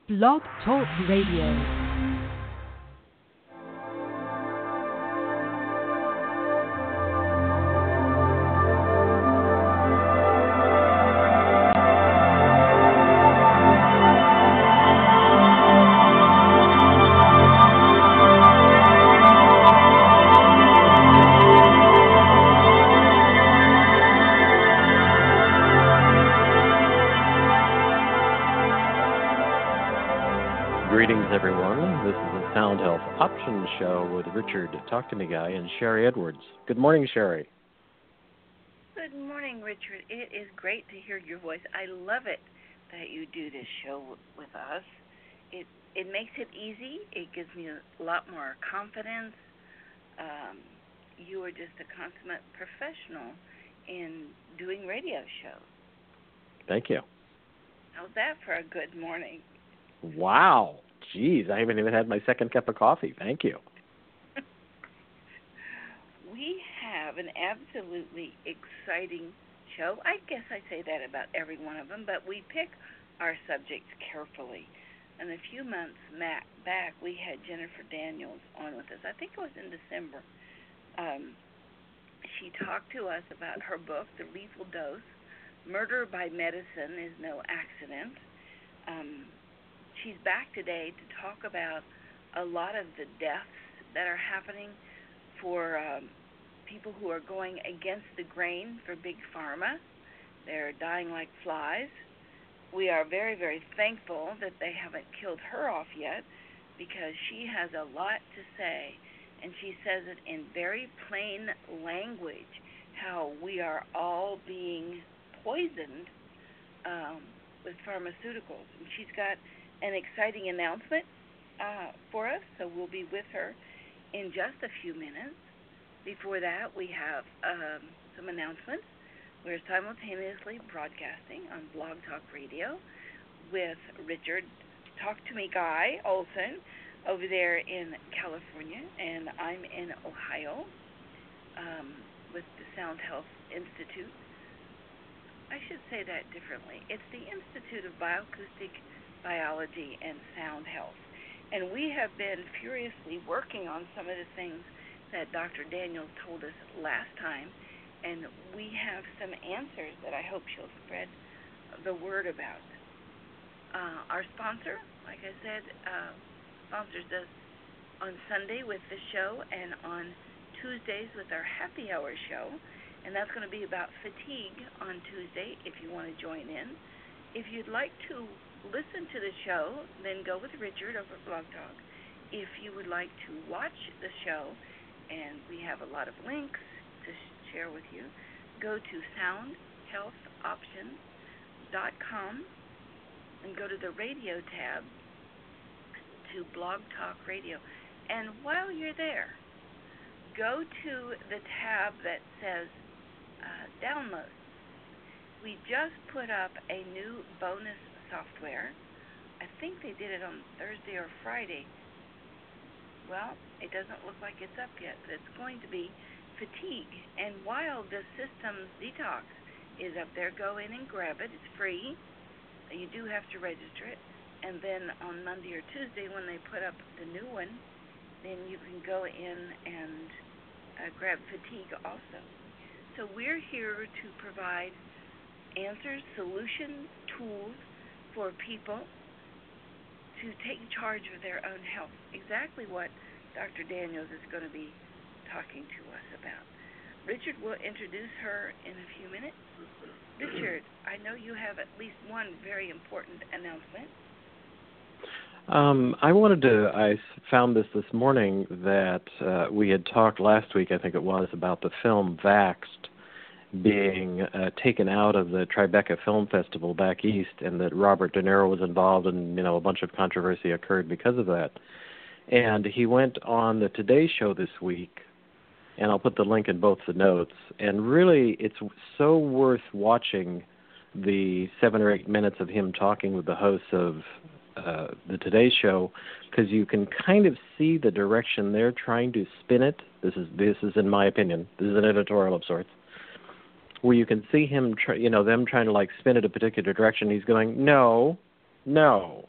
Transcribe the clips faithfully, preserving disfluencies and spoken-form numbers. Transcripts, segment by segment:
Blog Talk Radio. Show with Richard Talk to Me Guy and Sherry Edwards. Good morning, Sherry. Good morning, Richard. It is great to hear your voice. I love it that you do this show w- with us. It it makes it easy. It gives me a lot more confidence. Um, you are just a consummate professional in doing radio shows. Thank you. How's that for a good morning? Wow. Geez, I haven't even had my second cup of coffee. Thank you. We have an absolutely exciting show. I guess I say that about every one of them, but we pick our subjects carefully. And a few months back, we had Jennifer Daniels on with us. I think it was in December. Um, she talked to us about her book, The Lethal Dose, Murder by Medicine is No Accident. Um, she's back today to talk about a lot of the deaths that are happening for um, people who are going against the grain for Big Pharma. They're dying like flies. We are very, very thankful that they haven't killed her off yet, because she has a lot to say, and she says it in very plain language, how we are all being poisoned um, with pharmaceuticals. And she's got an exciting announcement uh, for us, so we'll be with her in just a few minutes. Before that, we have um, some announcements. We're simultaneously broadcasting on Blog Talk Radio with Richard Talk to Me Guy Olson over there in California, and I'm in Ohio um, with the Sound Health Institute. I should say that differently. It's the Institute of Bioacoustic Biology and Sound Health. And we have been furiously working on some of the things that Doctor Daniels told us last time, and we have some answers that I hope she'll spread the word about. Uh, our sponsor, like I said, uh, sponsors us on Sunday with the show and on Tuesdays with our happy hour show, and that's going to be about fatigue on Tuesday if you want to join in. If you'd like to listen to the show, then go with Richard over at Blog Talk. If you would like to watch the show, and we have a lot of links to share with you, go to sound health options dot com and go to the radio tab to Blog Talk Radio. And while you're there, go to the tab that says uh, download. We just put up a new bonus software. I think they did it on Thursday or Friday. Well, it doesn't look like it's up yet, but it's going to be Fatigue. And while the Systems Detox is up there, go in and grab it. It's free. You do have to register it. And then on Monday or Tuesday, when they put up the new one, then you can go in and uh, grab Fatigue also. So we're here to provide answers, solutions, tools for people to take charge of their own health. Exactly what Doctor Daniels is going to be talking to us about. Richard will introduce her in a few minutes. Richard, I know you have at least one very important announcement. Um, I wanted to, I found this this morning that uh, we had talked last week, I think it was, about the film Vaxxed being uh, taken out of the Tribeca Film Festival back east, and that Robert De Niro was involved, and you know a bunch of controversy occurred because of that. And he went on the Today Show this week, and I'll put the link in both the notes. And really, it's so worth watching the seven or eight minutes of him talking with the hosts of uh, the Today Show, because you can kind of see the direction they're trying to spin it. This is this is in my opinion. This is an editorial of sorts, where you can see him, try, you know, them trying to like spin it a particular direction. He's going, no, no,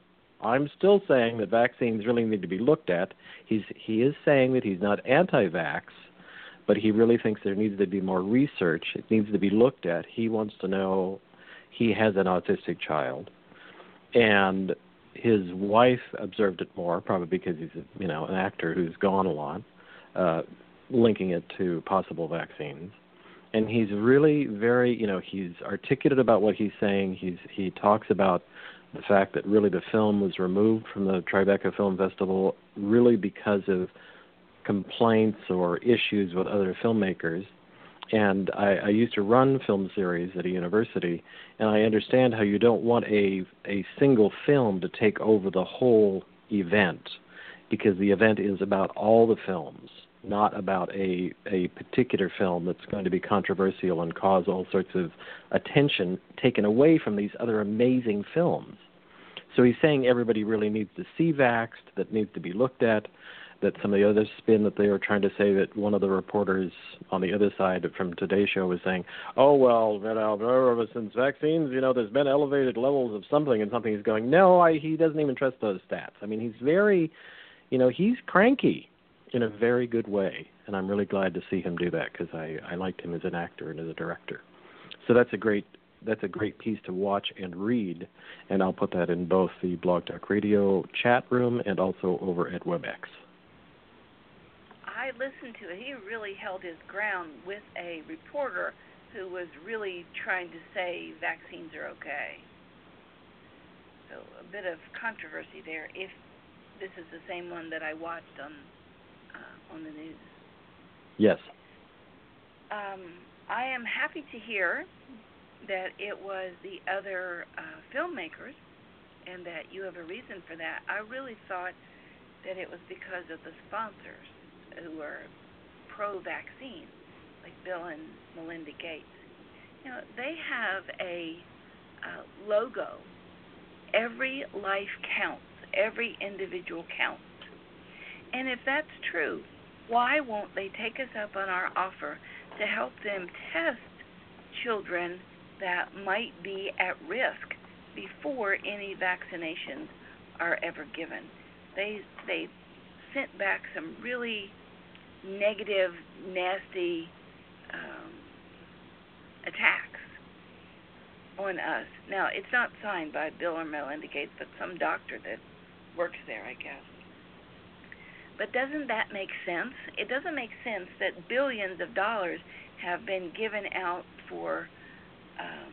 I'm still saying that vaccines really need to be looked at. He's he is saying that he's not anti-vax, but he really thinks there needs to be more research. It needs to be looked at. He wants to know. He has an autistic child, and his wife observed it more, probably because he's a, you know an actor who's gone a lot, uh, linking it to possible vaccines. And he's really very, you know, he's articulate about what he's saying. He's he talks about the fact that really the film was removed from the Tribeca Film Festival really because of complaints or issues with other filmmakers. And I, I used to run film series at a university, and I understand how you don't want a a single film to take over the whole event, because the event is about all the films, not about a a particular film that's going to be controversial and cause all sorts of attention taken away from these other amazing films. So he's saying everybody really needs to see Vaxxed, that needs to be looked at, that some of the other spin that they were trying to say, that one of the reporters on the other side from Today's Show was saying, oh, well, you know, since vaccines, you know, there's been elevated levels of something and something. He's going, no, I, he doesn't even trust those stats. I mean, he's very, you know, he's cranky in a very good way, and I'm really glad to see him do that because I, I liked him as an actor and as a director. So that's a great that's a great piece to watch and read, and I'll put that in both the Blog Talk Radio chat room and also over at WebEx. I listened to it. He really held his ground with a reporter who was really trying to say vaccines are okay. So a bit of controversy there, if this is the same one that I watched on uh, on the news. Yes. Um, I am happy to hear that it was the other uh, filmmakers and that you have a reason for that. I really thought that it was because of the sponsors who are pro-vaccine, like Bill and Melinda Gates. You know, they have a uh, logo. Every life counts. Every individual counts. And if that's true, why won't they take us up on our offer to help them test children that might be at risk before any vaccinations are ever given? They they sent back some really negative, nasty um, attacks on us. Now, it's not signed by Bill or Melinda Gates, but some doctor that works there, I guess. But doesn't that make sense? It doesn't make sense that billions of dollars have been given out for, um,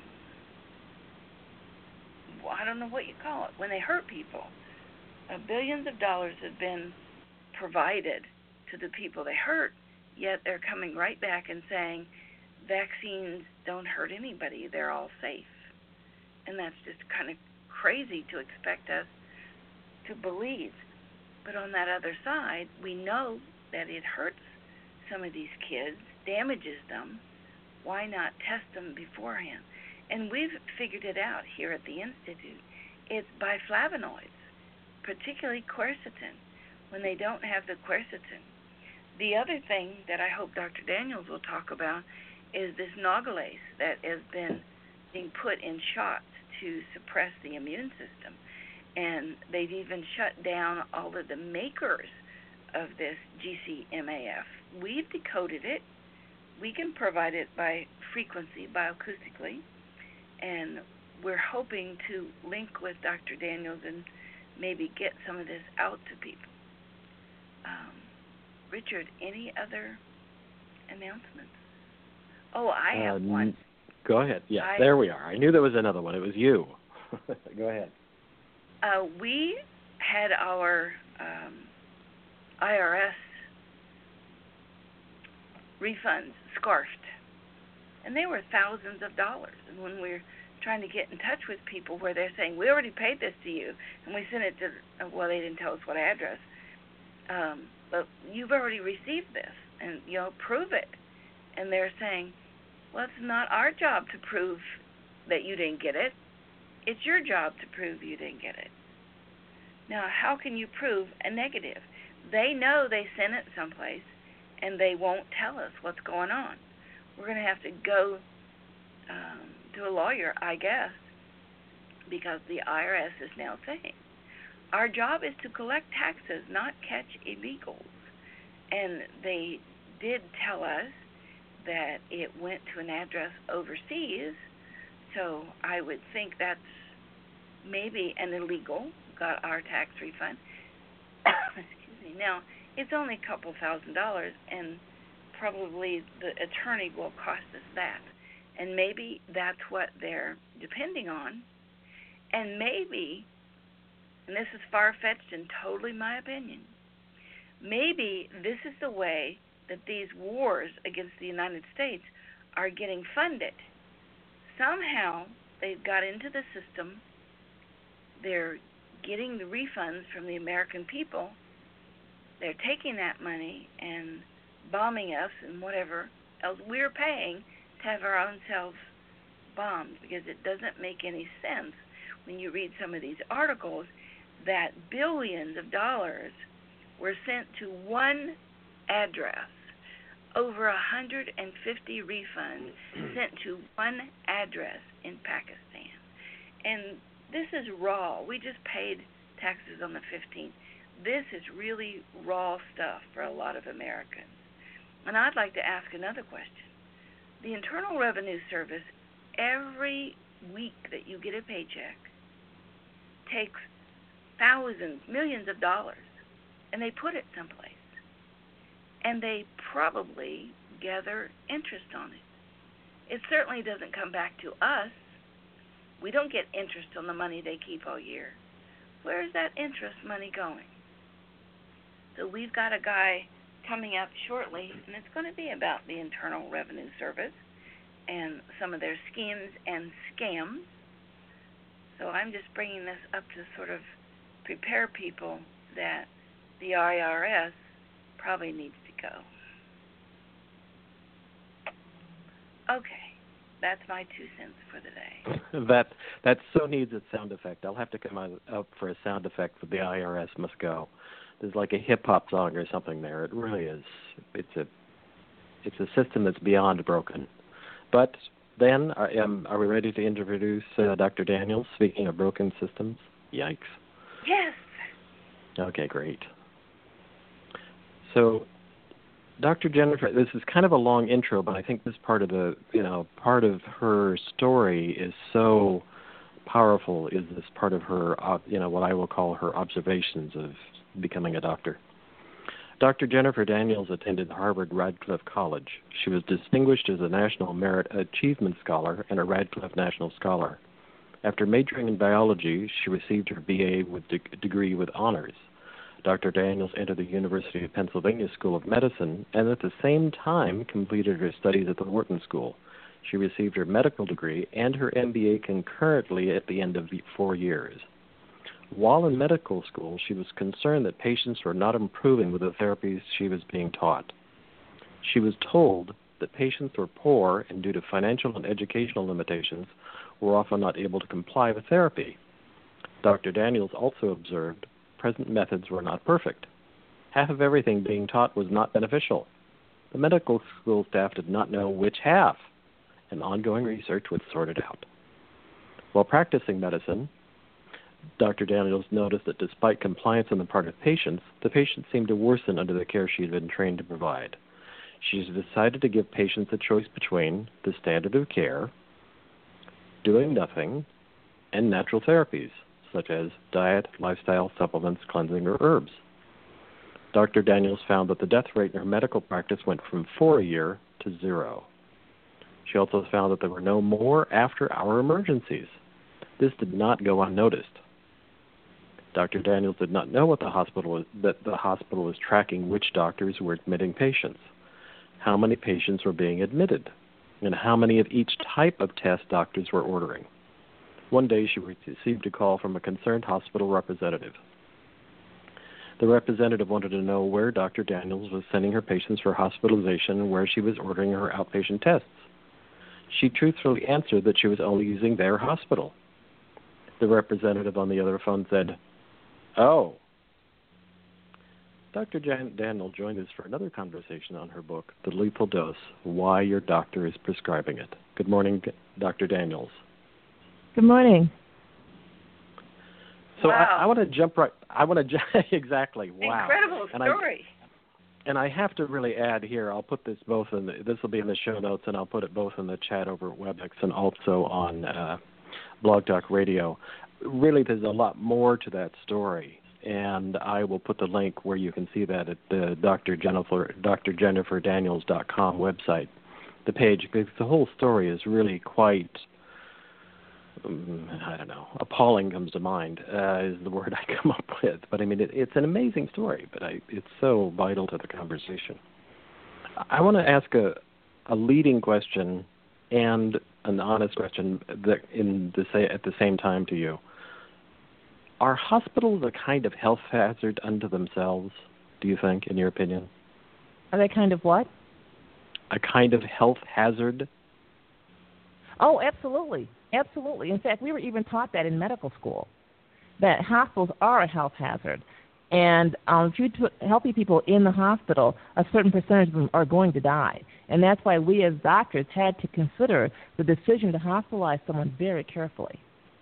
well, I don't know what you call it, when they hurt people. Uh, billions of dollars have been provided to the people they hurt, yet they're coming right back and saying vaccines don't hurt anybody, they're all safe. And that's just kind of crazy to expect us to believe. But on that other side, we know that it hurts some of these kids, damages them. Why not test them beforehand? And we've figured it out here at the Institute. It's biflavonoids, particularly quercetin, when they don't have the quercetin. The other thing that I hope Doctor Daniels will talk about is this Nautilase that has been being put in shots to suppress the immune system. And they've even shut down all of the makers of this G C M A F. We've decoded it. We can provide it by frequency, bioacoustically, and we're hoping to link with Doctor Daniels and maybe get some of this out to people. Um, Richard, any other announcements? Oh, I have um, one. Go ahead. Yes, I, there we are. I knew there was another one. It was you. Go ahead. Uh, we had our um, I R S refunds scarfed, and they were thousands of dollars. And when we're trying to get in touch with people where they're saying, we already paid this to you, and we sent it to, well, they didn't tell us what address, um, but you've already received this, and, you know, prove it. And they're saying, well, it's not our job to prove that you didn't get it. It's your job to prove you didn't get it. Now, how can you prove a negative? They know they sent it someplace, and they won't tell us what's going on. We're going to have to go um, to a lawyer, I guess, because the I R S is now saying, our job is to collect taxes, not catch illegals. And they did tell us that it went to an address overseas, so I would think that's maybe an illegal got our tax refund. Excuse me. Now, it's only a couple thousand dollars, and probably the attorney will cost us that. And maybe that's what they're depending on. And maybe, and this is far-fetched and totally my opinion, maybe this is the way that these wars against the United States are getting funded. Somehow they've got into the system, they're getting the refunds from the American people, they're taking that money and bombing us and whatever else we're paying to have our own selves bombed, because it doesn't make any sense when you read some of these articles that billions of dollars were sent to one address, over one hundred fifty refunds sent to one address in Pakistan. And this is raw. We just paid taxes on the fifteenth. This is really raw stuff for a lot of Americans. And I'd like to ask another question. The Internal Revenue Service, every week that you get a paycheck, takes thousands, millions of dollars, and they put it someplace. And they probably gather interest on it. It certainly doesn't come back to us. We don't get interest on the money they keep all year. Where is that interest money going? So we've got a guy coming up shortly, and it's going to be about the Internal Revenue Service and some of their schemes and scams. So I'm just bringing this up to sort of prepare people that the I R S probably needs to go. Okay, that's my two cents for the day. that that so needs a sound effect. I'll have to come out, up for a sound effect for the I R S must go. There's like a hip hop song or something there. It really is. It's a it's a system that's beyond broken. But then, are, um, are we ready to introduce uh, Doctor Daniels? Speaking of broken systems, yikes. Yes. Okay, great. So, Doctor Jennifer, this is kind of a long intro, but I think this part of the, you know, part of her story is so powerful. Is this part of her, uh, you know, what I will call her observations of becoming a doctor. Doctor Jennifer Daniels attended Harvard Radcliffe College. She was distinguished as a National Merit Achievement Scholar and a Radcliffe National Scholar. After majoring in biology, she received her B A with de- degree with honors. Doctor Daniels entered the University of Pennsylvania School of Medicine and at the same time completed her studies at the Wharton School. She received her medical degree and her M B A concurrently at the end of the four years. While in medical school, she was concerned that patients were not improving with the therapies she was being taught. She was told that patients were poor and due to financial and educational limitations were often not able to comply with therapy. Doctor Daniels also observed present methods were not perfect. Half of everything being taught was not beneficial. The medical school staff did not know which half, and ongoing research would sort it out. While practicing medicine, Doctor Daniels noticed that despite compliance on the part of patients, the patients seemed to worsen under the care she had been trained to provide. She decided to give patients a choice between the standard of care, doing nothing, and natural therapies, such as diet, lifestyle, supplements, cleansing, or herbs. Doctor Daniels found that the death rate in her medical practice went from four a year to zero. She also found that there were no more after-hour emergencies. This did not go unnoticed. Doctor Daniels did not know what the hospital was, that the hospital was tracking which doctors were admitting patients, how many patients were being admitted, and how many of each type of test doctors were ordering. One day she received a call from a concerned hospital representative. The representative wanted to know where Doctor Daniels was sending her patients for hospitalization and where she was ordering her outpatient tests. She truthfully answered that she was only using their hospital. The representative on the other phone said, "Oh." Doctor Jan Daniel joined us for another conversation on her book, The Lethal Dose, Why Your Doctor is Prescribing It. Good morning, Doctor Daniels. Good morning. So wow. I, I want to jump right. I want to ju- exactly. Wow. Incredible and story. I, and I have to really add here. I'll put this both in. The, this will be in the show notes, and I'll put it both in the chat over at WebEx and also on uh, Blog Talk Radio. Really, there's a lot more to that story, and I will put the link where you can see that at the Doctor Jennifer Doctor Jennifer Daniels dot com website, the page, because the whole story is really quite. I don't know, appalling comes to mind uh, is the word I come up with. But, I mean, it, it's an amazing story, but I, it's so vital to the conversation. I want to ask a, a leading question and an honest question that in the sa- at the same time to you. Are hospitals a kind of health hazard unto themselves, do you think, in your opinion? Are they kind of what? A kind of health hazard? Oh, absolutely. Absolutely. In fact, we were even taught that in medical school, that hospitals are a health hazard. And um, if you put healthy people in the hospital, a certain percentage of them are going to die. And that's why we as doctors had to consider the decision to hospitalize someone very carefully.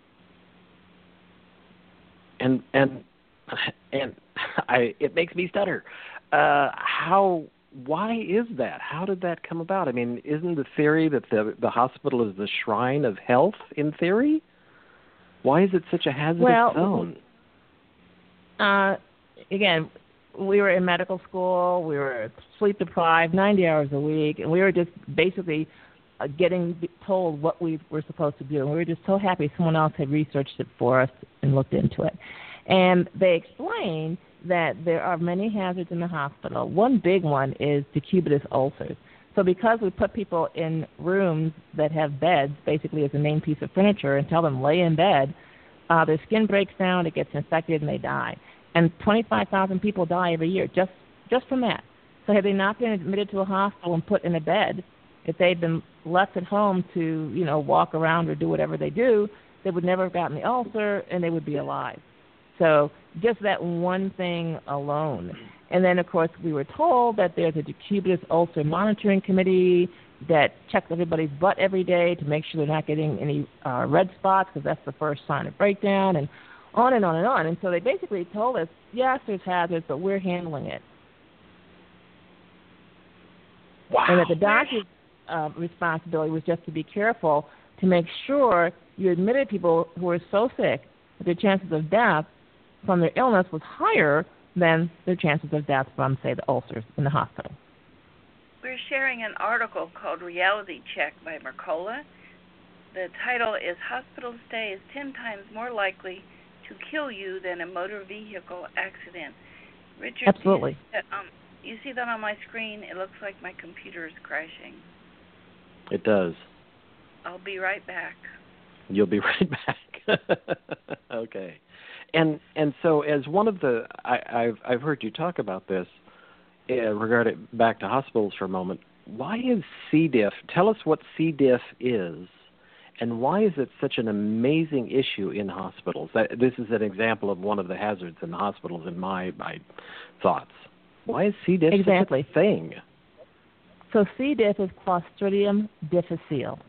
And and and I, it makes me stutter. Uh, how? Why is that? How did that come about? I mean, isn't the theory that the the hospital is the shrine of health in theory? Why is it such a hazardous well, zone? Uh, again, we were in medical school. We were sleep deprived, ninety hours a week, and we were just basically uh, getting told what we were supposed to do. And we were just so happy someone else had researched it for us and looked into it. And they explained that there are many hazards in the hospital. One big one is decubitus ulcers. So because we put people in rooms that have beds, basically as a main piece of furniture, and tell them lay in bed, uh, their skin breaks down, it gets infected, and they die. And twenty-five thousand people die every year just, just from that. So had they not been admitted to a hospital and put in a bed, if they'd been left at home to, you know, walk around or do whatever they do, they would never have gotten the ulcer, and they would be alive. So just that one thing alone. And then, of course, we were told that there's a decubitus ulcer monitoring committee that checks everybody's butt every day to make sure they're not getting any uh, red spots, because that's the first sign of breakdown, and on and on and on. And so they basically told us, yes, there's hazards, but we're handling it. Wow. And that the doctor's uh, responsibility was just to be careful to make sure you admitted people who were so sick that their chances of death from their illness was higher than their chances of death from, say, the ulcers in the hospital. We're sharing an article called Reality Check by Mercola. The title is Hospital Stay is ten times More Likely to Kill You Than a Motor Vehicle Accident. Richard, Absolutely. You, um, you see that on my screen? It looks like my computer is crashing. It does. I'll be right back. You'll be right back. Okay. And and so as one of the, I, I've I've heard you talk about this, uh, regarding back to hospitals for a moment. Why is C. diff? Tell us what C. diff is, and why is it such an amazing issue in hospitals? That, this is an example of one of the hazards in the hospitals in my my thoughts. Why is C. diff exactly. such a thing? So C. diff is Clostridium difficile,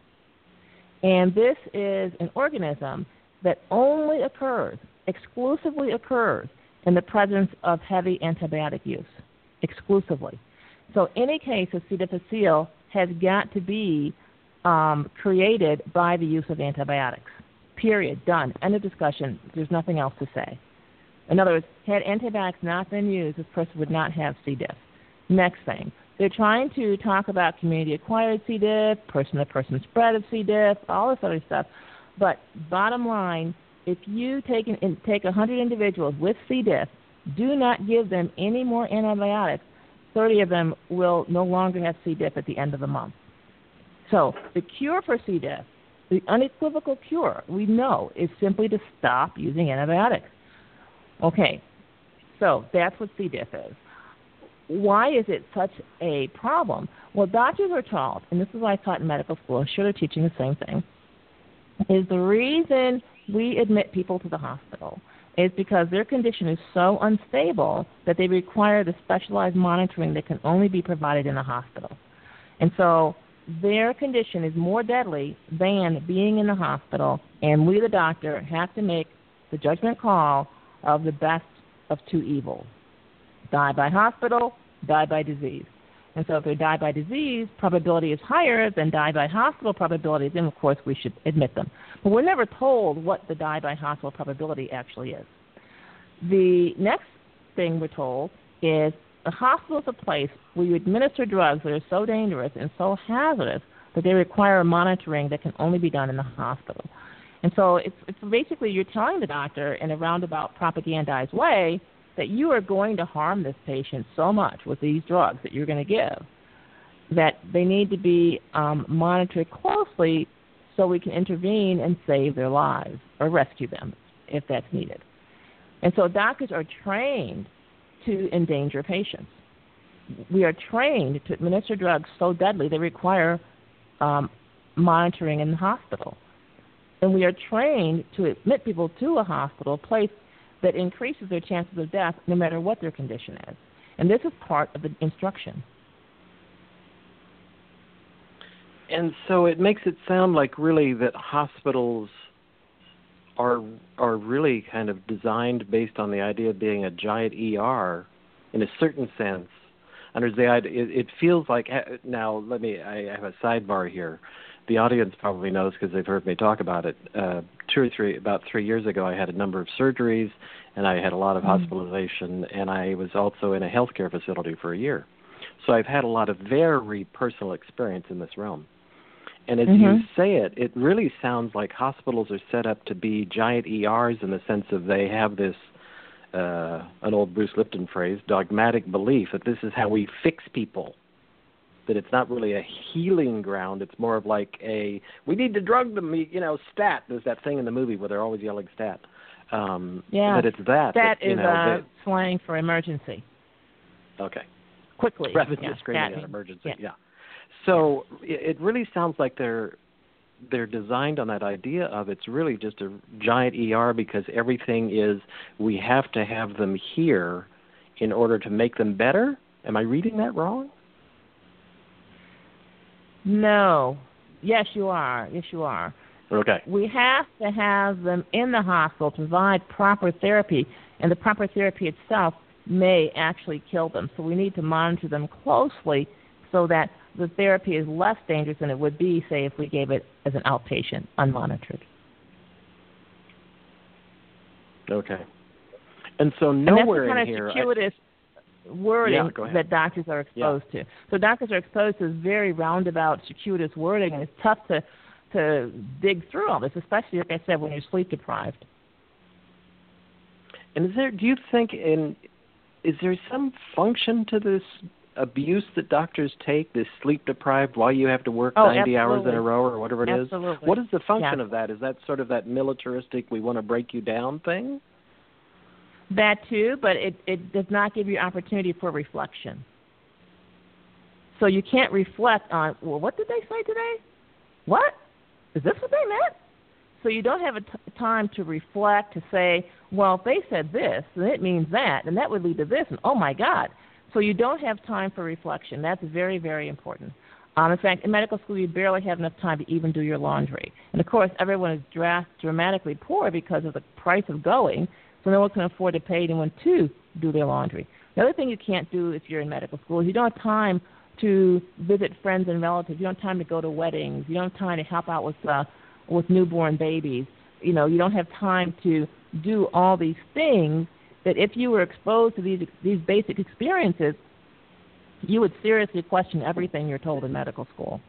and this is an organism that only occurs, exclusively occurs, in the presence of heavy antibiotic use, exclusively. So any case of C. difficile has got to be um, created by the use of antibiotics, period, done, end of discussion. There's nothing else to say. In other words, had antibiotics not been used, this person would not have C. diff. Next thing, they're trying to talk about community-acquired C. diff, person-to-person spread of C. diff, all this other stuff. But bottom line, if you take an, take one hundred individuals with C. diff, do not give them any more antibiotics, thirty of them will no longer have C. diff at the end of the month. So the cure for C. diff, the unequivocal cure, we know, is simply to stop using antibiotics. Okay, so that's what C. diff is. Why is it such a problem? Well, doctors are told, and this is what I taught in medical school, I'm sure they're teaching the same thing, is the reason we admit people to the hospital is because their condition is so unstable that they require the specialized monitoring that can only be provided in a hospital. And so their condition is more deadly than being in the hospital, and we, the doctor, have to make the judgment call of the best of two evils. Die by hospital, die by disease. And so if they die by disease, probability is higher than die by hospital probability, then of course we should admit them. But we're never told what the die by hospital probability actually is. The next thing we're told is a hospital is a place where you administer drugs that are so dangerous and so hazardous that they require monitoring that can only be done in the hospital. And so it's, it's basically you're telling the doctor in a roundabout propagandized way that you are going to harm this patient so much with these drugs that you're going to give that they need to be um, monitored closely so we can intervene and save their lives or rescue them if that's needed. And so doctors are trained to endanger patients. We are trained to administer drugs so deadly they require um, monitoring in the hospital. And we are trained to admit people to a hospital, a place that increases their chances of death no matter what their condition is. And this is part of the instruction. And so it makes it sound like really that hospitals are are really kind of designed based on the idea of being a giant E R in a certain sense. Under the idea, it, it feels like, now let me, I have a sidebar here. The audience probably knows because they've heard me talk about it. Uh, two or three, about three years ago, I had a number of surgeries, and I had a lot of mm-hmm. hospitalization, and I was also in a healthcare facility for a year. So I've had a lot of very personal experience in this realm. And as mm-hmm. you say it, it really sounds like hospitals are set up to be giant E Rs in the sense of they have this, uh, an old Bruce Lipton phrase, dogmatic belief that this is how we fix people. That it's not really a healing ground. It's more of like a, we need to drug them, you know, stat. There's that thing in the movie where they're always yelling stat. Um, yeah, but it's that. Stat that, you is know, uh, that, slang for emergency. Okay. Quickly. Rather than yeah, just screaming stat an emergency, yeah. yeah. So yeah. It, it really sounds like they're they're designed on that idea of it's really just a giant E R because everything is, we have to have them here in order to make them better. Am I reading that wrong? No. Yes, you are. Yes, you are. Okay. We have to have them in the hospital to provide proper therapy, and the proper therapy itself may actually kill them. So we need to monitor them closely so that the therapy is less dangerous than it would be, say, if we gave it as an outpatient, unmonitored. Okay. And so nowhere and that's the kind in of here... circuitous I, wording yeah, that doctors are exposed yeah. to. So doctors are exposed to this very roundabout, circuitous wording, and it's tough to, to dig through all this, especially, like I said, when you're sleep deprived. And is there, do you think, in, is there some function to this abuse that doctors take, this sleep deprived while you have to work oh, ninety absolutely. hours in a row or whatever it absolutely. is? What is the function yeah. of that? Is that sort of that militaristic, we want to break you down thing? That too, but it, it does not give you opportunity for reflection. So you can't reflect on, well, what did they say today? What? Is this what they meant? So you don't have a t- time to reflect, to say, well, if they said this, then it means that, and that would lead to this, and oh, my God. So you don't have time for reflection. That's very, very important. Um, in fact, in medical school, you barely have enough time to even do your laundry. And, of course, everyone is dra- dramatically poor because of the price of going, so no one can afford to pay anyone to do their laundry. The other thing you can't do if you're in medical school is you don't have time to visit friends and relatives. You don't have time to go to weddings. You don't have time to help out with uh, with newborn babies. You know, you don't have time to do all these things that if you were exposed to these these basic experiences, you would seriously question everything you're told in medical school.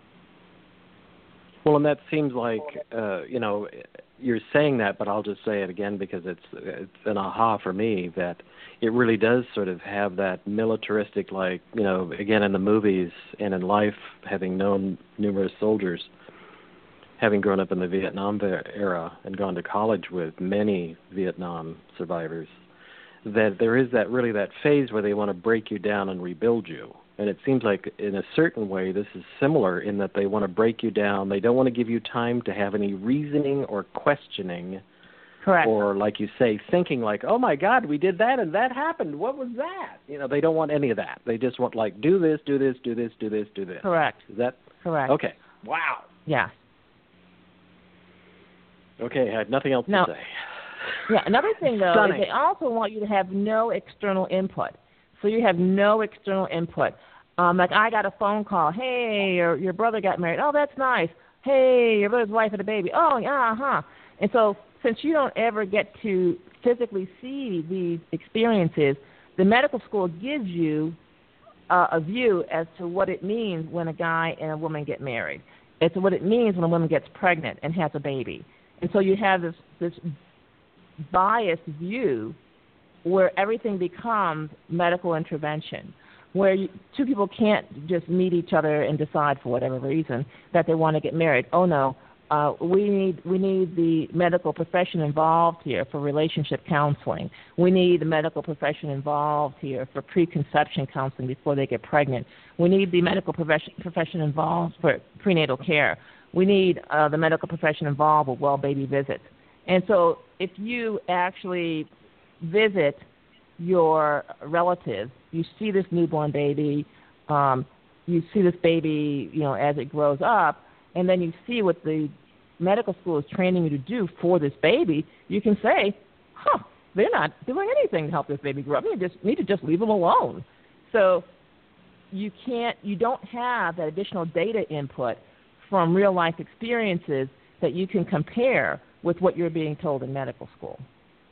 Well, and that seems like, uh, you know, you're saying that, but I'll just say it again because it's it's an aha for me that it really does sort of have that militaristic, like, you know, again in the movies and in life, having known numerous soldiers, having grown up in the Vietnam era and gone to college with many Vietnam survivors, that there is that really that phase where they want to break you down and rebuild you. And it seems like in a certain way this is similar in that they want to break you down. They don't want to give you time to have any reasoning or questioning. Correct. Or, like you say, thinking like, oh, my God, we did that and that happened. What was that? You know, they don't want any of that. They just want, like, do this, do this, do this, do this, do this. Correct. Is that? Correct. Okay. Wow. Yeah. Okay, I had nothing else no. to say. Yeah, another thing, though, Stunning. is they also want you to have no external input. So you have no external input. Um, like I got a phone call. Hey, your, your brother got married. Oh, that's nice. Hey, your brother's wife had a baby. Oh, yeah, uh-huh. And so since you don't ever get to physically see these experiences, the medical school gives you uh, a view as to what it means when a guy and a woman get married. It's what it means when a woman gets pregnant and has a baby. And so you have this, this biased view where everything becomes medical intervention, where you, two people can't just meet each other and decide for whatever reason that they want to get married. Oh, no. Uh, we need we need the medical profession involved here for relationship counseling. We need the medical profession involved here for preconception counseling before they get pregnant. We need the medical profession profession involved for prenatal care. We need uh, the medical profession involved with well baby visits. And so if you actually visit your relatives, you see this newborn baby, um, you see this baby, you know, as it grows up, and then you see what the medical school is training you to do for this baby, you can say, huh, they're not doing anything to help this baby grow up. You just need to just leave them alone. So you can't, you don't have that additional data input from real life experiences that you can compare with what you're being told in medical school.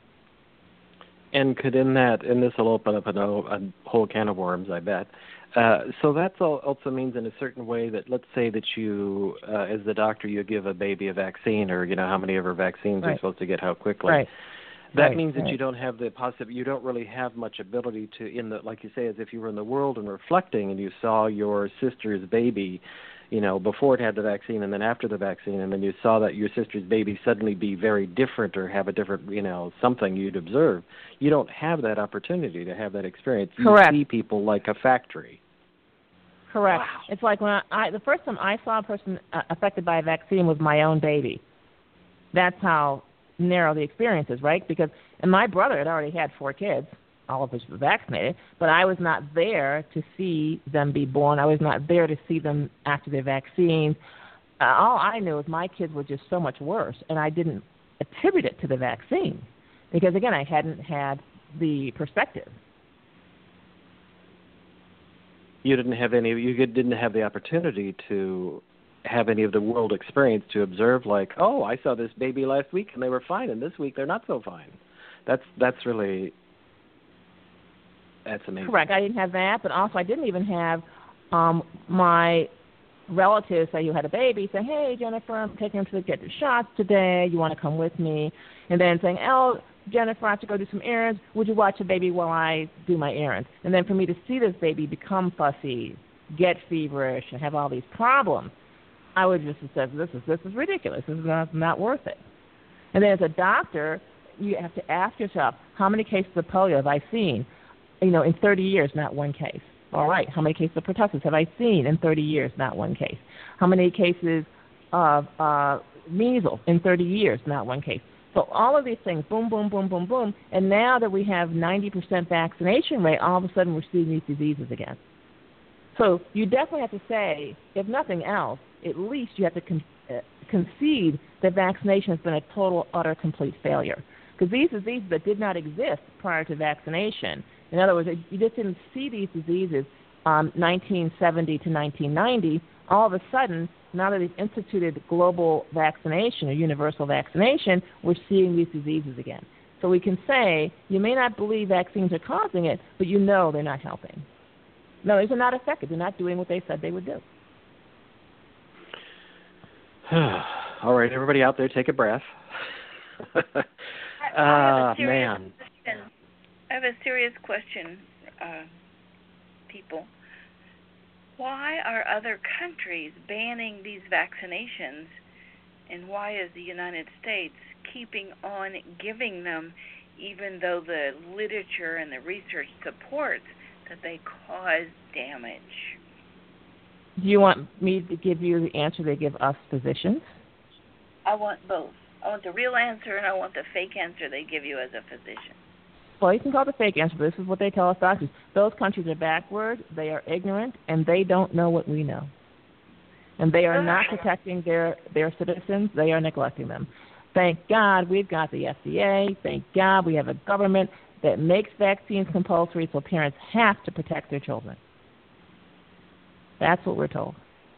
And could in that, and this will open up a, a whole can of worms, I bet. Uh, so that also means in a certain way that, let's say that you, uh, as the doctor, you give a baby a vaccine, or you know how many ever vaccines right. are supposed to get how quickly. Right. That right. means that right. you don't have the possibility, you don't really have much ability to, in the, like you say, as if you were in the world and reflecting, and you saw your sister's baby, you know, before it had the vaccine and then after the vaccine, and then you saw that your sister's baby suddenly be very different or have a different, you know, something you'd observe. You don't have that opportunity to have that experience. You Correct. see people like a factory. Correct. Wow. It's like when I, I the first time I saw a person uh, affected by a vaccine was my own baby. That's how narrow the experience is, right? Because and my brother had already had four kids, all of which were vaccinated, but I was not there to see them be born. I was not there to see them after their vaccines. Uh, all I knew was my kids were just so much worse, and I didn't attribute it to the vaccine because, again, I hadn't had the perspective. You didn't have any. You didn't have the opportunity to have any of the world experience to observe. Like, oh, I saw this baby last week and they were fine, and this week they're not so fine. That's that's really that's amazing. Correct. I didn't have that, but also I didn't even have um, my relatives say you had a baby say, hey, Jennifer, I'm taking him to get the shots today. You want to come with me? And then saying, oh, Jennifer, I have to go do some errands. Would you watch the baby while I do my errands? And then for me to see this baby become fussy, get feverish, and have all these problems, I would just have said, this is, this is ridiculous. This is not, not worth it. And then as a doctor, you have to ask yourself, how many cases of polio have I seen? You know, in thirty years, not one case. All right, how many cases of pertussis have I seen in thirty years? Not one case. How many cases of uh, measles in thirty years? Not one case. So all of these things, boom, boom, boom, boom, boom, and now that we have ninety percent vaccination rate, all of a sudden we're seeing these diseases again. So you definitely have to say, if nothing else, at least you have to con- uh, concede that vaccination has been a total, utter, complete failure. Because these diseases that did not exist prior to vaccination, in other words, you just didn't see these diseases um, nineteen seventy to nineteen ninety. All of a sudden, now that they've instituted global vaccination or universal vaccination, we're seeing these diseases again. So we can say, you may not believe vaccines are causing it, but you know they're not helping. No, these are not effective. They're not doing what they said they would do. All right, everybody out there, take a breath. Ah, uh, man. Question. I have a serious question, uh, people. Why are other countries banning these vaccinations, and why is the United States keeping on giving them, even though the literature and the research supports that they cause damage? Do you want me to give you the answer they give us physicians? I want both. I want the real answer, and I want the fake answer they give you as a physician. Well, you can call it the fake answer, but this is what they tell us doctors. Those countries are backward, they are ignorant, and they don't know what we know. And they are not protecting their, their citizens. They are neglecting them. Thank God we've got the F D A. Thank God we have a government that makes vaccines compulsory so parents have to protect their children. That's what we're told.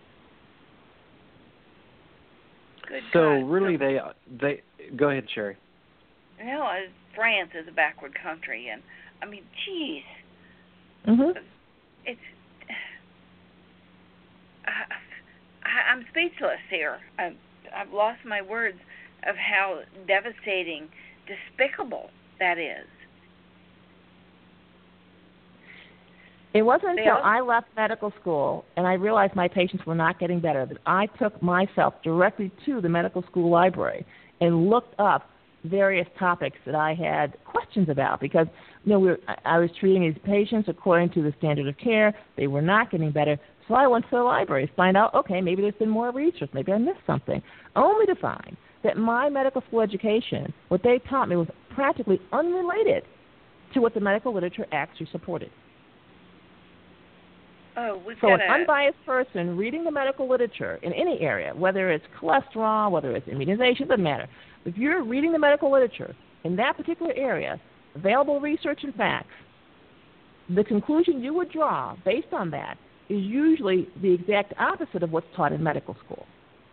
Good so God. really, they they go ahead, Sherry. No, uh, France is a backward country, and I mean, geez, Mm-hmm. it's. I, I'm speechless here. I've, I've lost my words of how devastating, despicable that is. It wasn't They until also- I left medical school and I realized my patients were not getting better that I took myself directly to the medical school library and looked up various topics that I had questions about because you know we were, I was treating these patients according to the standard of care. They were not getting better, so I went to the library to find out, okay, maybe there's been more research, maybe I missed something, only to find that my medical school education, what they taught me was practically unrelated to what the medical literature actually supported. Oh, we've So got an a, unbiased person reading the medical literature in any area, whether it's cholesterol, whether it's immunization, doesn't matter. If you're reading the medical literature in that particular area, available research and facts, the conclusion you would draw based on that is usually the exact opposite of what's taught in medical school.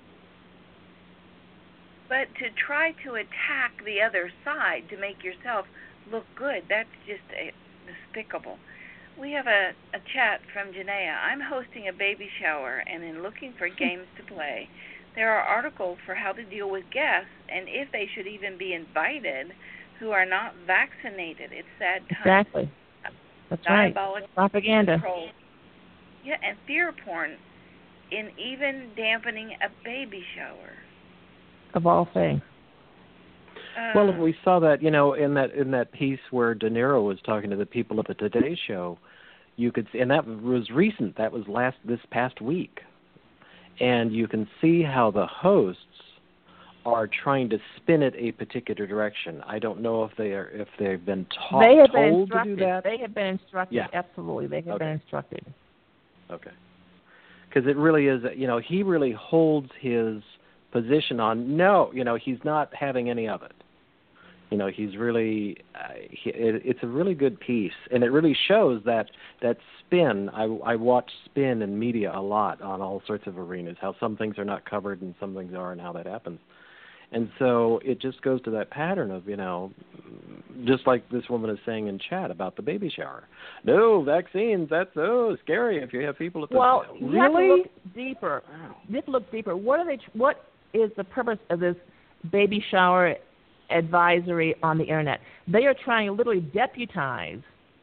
But to try to attack the other side to make yourself look good, that's just a, despicable. We have a, a chat from Janaea. I'm hosting a baby shower, and in looking for games to play, there are articles for how to deal with guests and if they should even be invited who are not vaccinated. It's sad times. Exactly. That's right. Diabolic Propaganda. control. Yeah, and fear porn in even dampening a baby shower. Of all things. Uh, Well, we saw that, you know, in that in that piece where De Niro was talking to the people at the Today Show. You could see, and that was recent. That was last this past week, and you can see how the hosts are trying to spin it a particular direction. I don't know if they are if they've been taught They have been told to instructed. do that. They have been instructed. Yeah. Absolutely, they have Okay. been instructed. Okay. Because it really is, you know, he really holds his position on no, you know, he's not having any of it. You know, he's really, uh, he, it, it's a really good piece, and it really shows that that spin. I, I watch spin in media a lot on all sorts of arenas, how some things are not covered and some things are, and how that happens. And so it just goes to that pattern of, you know, just like this woman is saying in chat about the baby shower. No, vaccines, that's so scary if you have people at the... Well, you really? have to look deeper. You have to look deeper. What are they? What is the purpose of this baby shower advisory on the internet? They are trying to literally deputize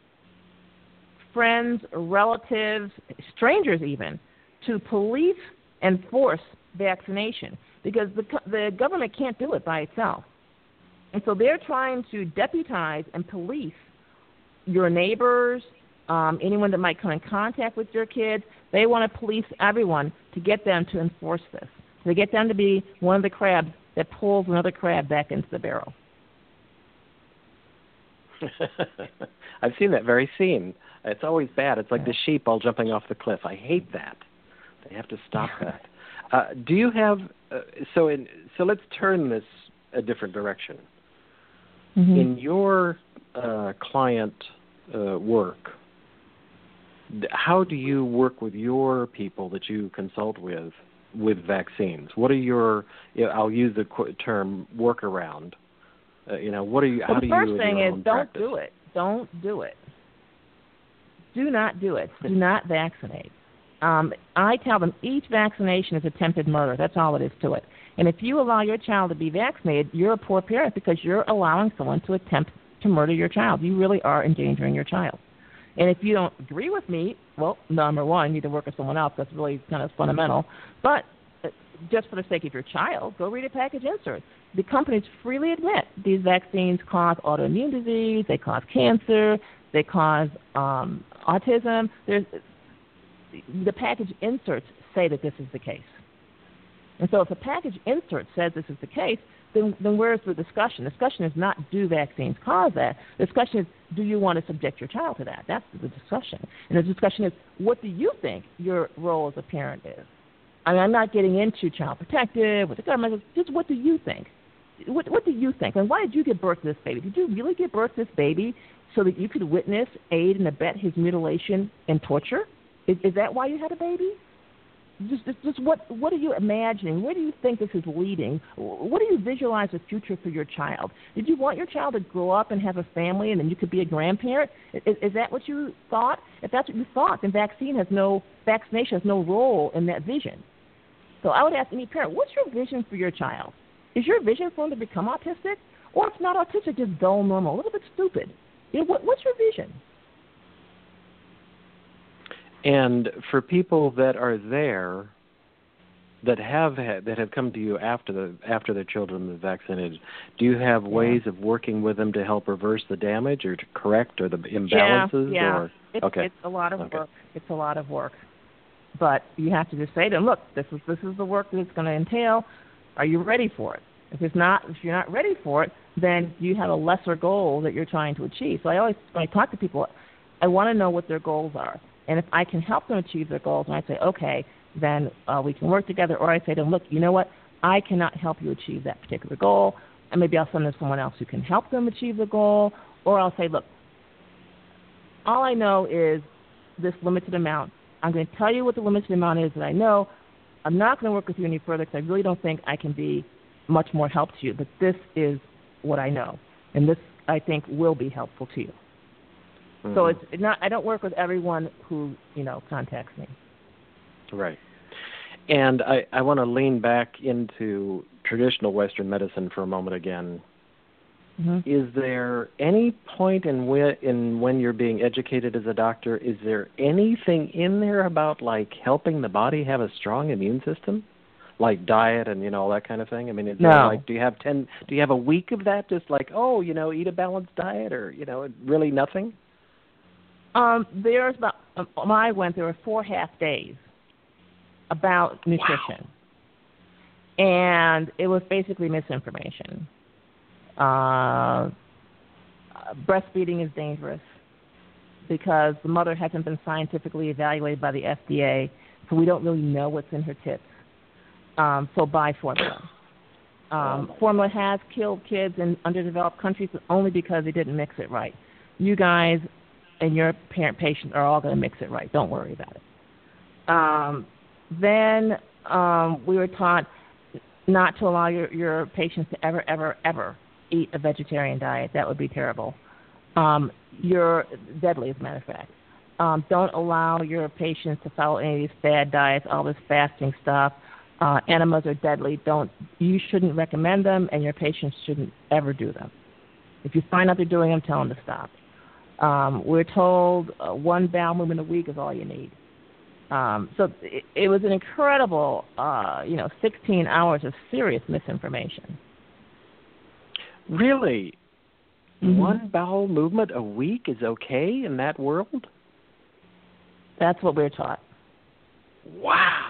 friends, relatives, strangers even, to police and force vaccination because the the government can't do it by itself. And so they're trying to deputize and police your neighbors, um, anyone that might come in contact with your kids. They want to police everyone to get them to enforce this. To get them to be one of the crabs that pulls another crab back into the barrel. I've seen that very scene. It's always bad. It's like the sheep all jumping off the cliff. I hate that. They have to stop that. Uh, do you have uh, so in so let's turn this a different direction. Mm-hmm. In your uh, client uh, work, how do you work with your people that you consult with with vaccines? What are your, you know, I'll use the qu- term workaround. Uh, you know, what are you? Well, how the do first you? thing in your is own don't practice? do it. Don't do it. Do not do it. Do not vaccinate. Um, I tell them each vaccination is attempted murder. That's all it is to it. And if you allow your child to be vaccinated, you're a poor parent because you're allowing someone to attempt to murder your child. You really are endangering your child. And if you don't agree with me, well, number one, you need to work with someone else. That's really kind of fundamental. But just for the sake of your child, go read a package insert. The companies freely admit these vaccines cause autoimmune disease, they cause cancer, they cause um, autism. There's, the package inserts say that this is the case. And so if the package insert says this is the case, then, then where's the discussion? The discussion is not do vaccines cause that. The discussion is do you want to subject your child to that? That's the discussion. And the discussion is what do you think your role as a parent is? I mean, I'm not getting into child protective with the government. Just what do you think? what, what do you think? And why did you give birth to this baby? Did you really give birth to this baby so that you could witness, aid, and abet his mutilation and torture? Is, is that why you had a baby? Just, just, just what, what are you imagining? Where do you think this is leading? What do you visualize the future for your child? Did you want your child to grow up and have a family and then you could be a grandparent? Is, is that what you thought? If that's what you thought, then vaccine has no, vaccination has no role in that vision. So I would ask any parent, what's your vision for your child? Is your vision for him to become autistic? Or if not autistic, just dull, normal, a little bit stupid? You know, what, what's your vision? And for people that are there, that have had, that have come to you after the after their children have been vaccinated, do you have ways yeah. of working with them to help reverse the damage or to correct or the imbalances? Yeah, yeah. Or, it's, okay. it's a lot of okay. work. It's a lot of work. But you have to just say to them, look, this is this is the work that it's going to entail. Are you ready for it? If it's not, if you're not ready for it, then you have a lesser goal that you're trying to achieve. So I always, when I talk to people, I want to know what their goals are. And if I can help them achieve their goals, and I say, okay, then uh, we can work together. Or I say to them, look, you know what? I cannot help you achieve that particular goal. And maybe I'll send them to someone else who can help them achieve the goal. Or I'll say, look, all I know is this limited amount. I'm going to tell you what the limited amount is that I know. I'm not going to work with you any further because I really don't think I can be much more help to you. But this is what I know. And this, I think, will be helpful to you. Mm-hmm. So it's not. I don't work with everyone who, you know, contacts me. Right. And I, I want to lean back into traditional Western medicine for a moment again. Mm-hmm. Is there any point in when, in when you're being educated as a doctor, is there anything in there about, like, helping the body have a strong immune system? Like diet and, you know, all that kind of thing? I mean, is no. there, like, do you have ten, do you have a week of that, just like, oh, you know, eat a balanced diet, or, you know, really nothing? Um, there's about, um, when I went, there were four half days about nutrition. Wow. And it was basically misinformation. Uh, breastfeeding is dangerous because the mother hasn't been scientifically evaluated by the F D A, so we don't really know what's in her tits. Um, so buy formula. Um, formula has killed kids in underdeveloped countries only because they didn't mix it right. You guys and your parent patient are all going to mix it right. Don't worry about it. Um, then um, we were taught not to allow your, your patients to ever, ever, ever eat a vegetarian diet. That would be terrible. Um, you're deadly, as a matter of fact. Um, don't allow your patients to follow any of these fad diets, all this fasting stuff. Uh, enemas are deadly. Don't you shouldn't recommend them, and your patients shouldn't ever do them. If you find out they're doing them, tell them to stop. Um, we're told uh, one bowel movement a week is all you need. Um, so it, it was an incredible, uh, you know, sixteen hours of serious misinformation. Really? Mm-hmm. One bowel movement a week is okay in that world? That's what we're taught. Wow.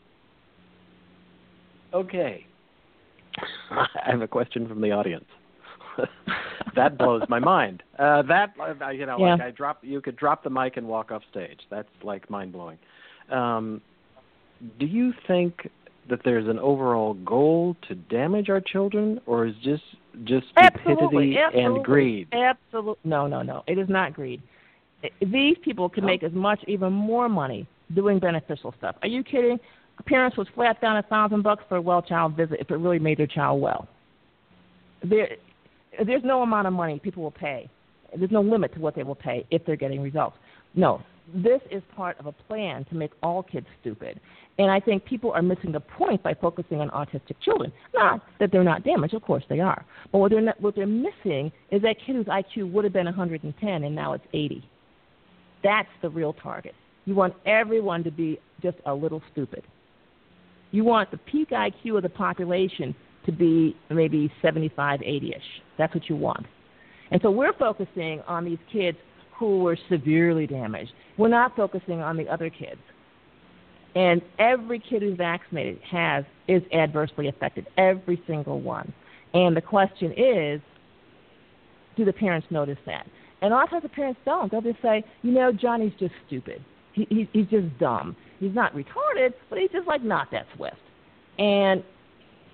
Okay. I have a question from the audience. That blows my mind. Uh, that uh, you know, yeah. like I drop, you could drop the mic and walk off stage. That's like mind blowing. Um, do you think that there's an overall goal to damage our children, or is just just stupidity absolutely, absolutely. and greed? Absolutely, no, no, no. It is not greed. These people can oh. make as much, even more money doing beneficial stuff. Are you kidding? Parents would flat down a thousand bucks for a well child visit if it really made their child well. There, there's no amount of money people will pay. There's no limit to what they will pay if they're getting results. No, this is part of a plan to make all kids stupid. And I think people are missing the point by focusing on autistic children. Not that they're not damaged, of course they are. But what they're, not, what they're missing is that kid whose I Q would have been one hundred ten and now it's eighty. That's the real target. You want everyone to be just a little stupid. You want the peak I Q of the population to be maybe seventy-five, eighty-ish. That's what you want. And so we're focusing on these kids who were severely damaged. We're not focusing on the other kids. And every kid who's vaccinated has is adversely affected, every single one. And the question is, do the parents notice that? And a lot of times the parents don't. They'll just say, you know, Johnny's just stupid. He, he, he's just dumb. He's not retarded, but he's just like not that swift. And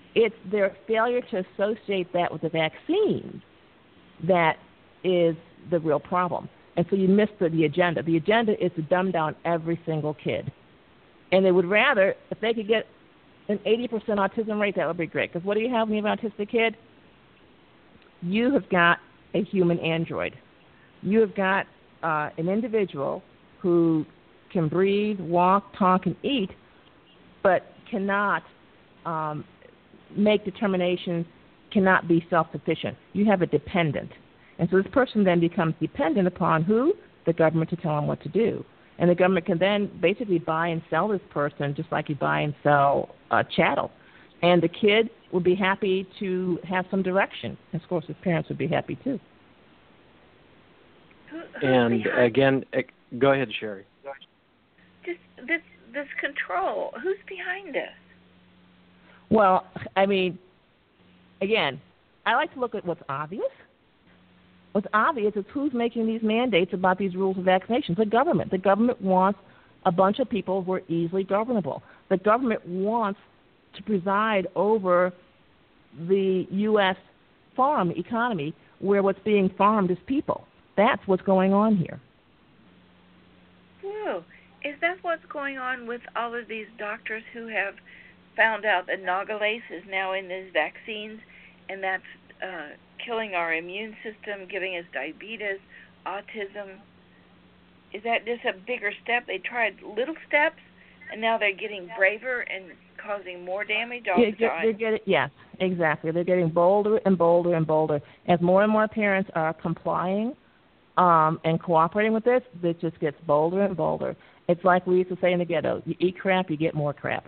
it's their failure to associate that with the vaccine that is the real problem. And so you miss the, the agenda. The agenda is to dumb down every single kid. And they would rather, if they could get an eighty percent autism rate, that would be great. Because what do you have when you have an autistic kid? You have got a human android. You have got uh, an individual who can breathe, walk, talk, and eat, but cannot um, make determinations, cannot be self-sufficient. You have a dependent. And so this person then becomes dependent upon who? The government to tell them what to do. And the government can then basically buy and sell this person just like you buy and sell uh, chattel. And the kid would be happy to have some direction. And of course, his parents would be happy too. Who, and again, uh, go ahead, Sherry. Just this this control. Who's behind this? Well, I mean, again, I like to look at what's obvious. What's obvious is who's making these mandates about these rules of vaccinations. The government. The government wants a bunch of people who are easily governable. The government wants to preside over the U S farm economy where what's being farmed is people. That's what's going on here. Whoa. Is that what's going on with all of these doctors who have found out that Nagalase is now in these vaccines, and that's uh, killing our immune system, giving us diabetes, autism? Is that just a bigger step? They tried little steps, and now they're getting braver and causing more damage all yeah, the time? They're getting, yes, exactly. They're getting bolder and bolder and bolder. As more and more parents are complying um, and cooperating with this, it just gets bolder and bolder. It's like we used to say in the ghetto, you eat crap, you get more crap.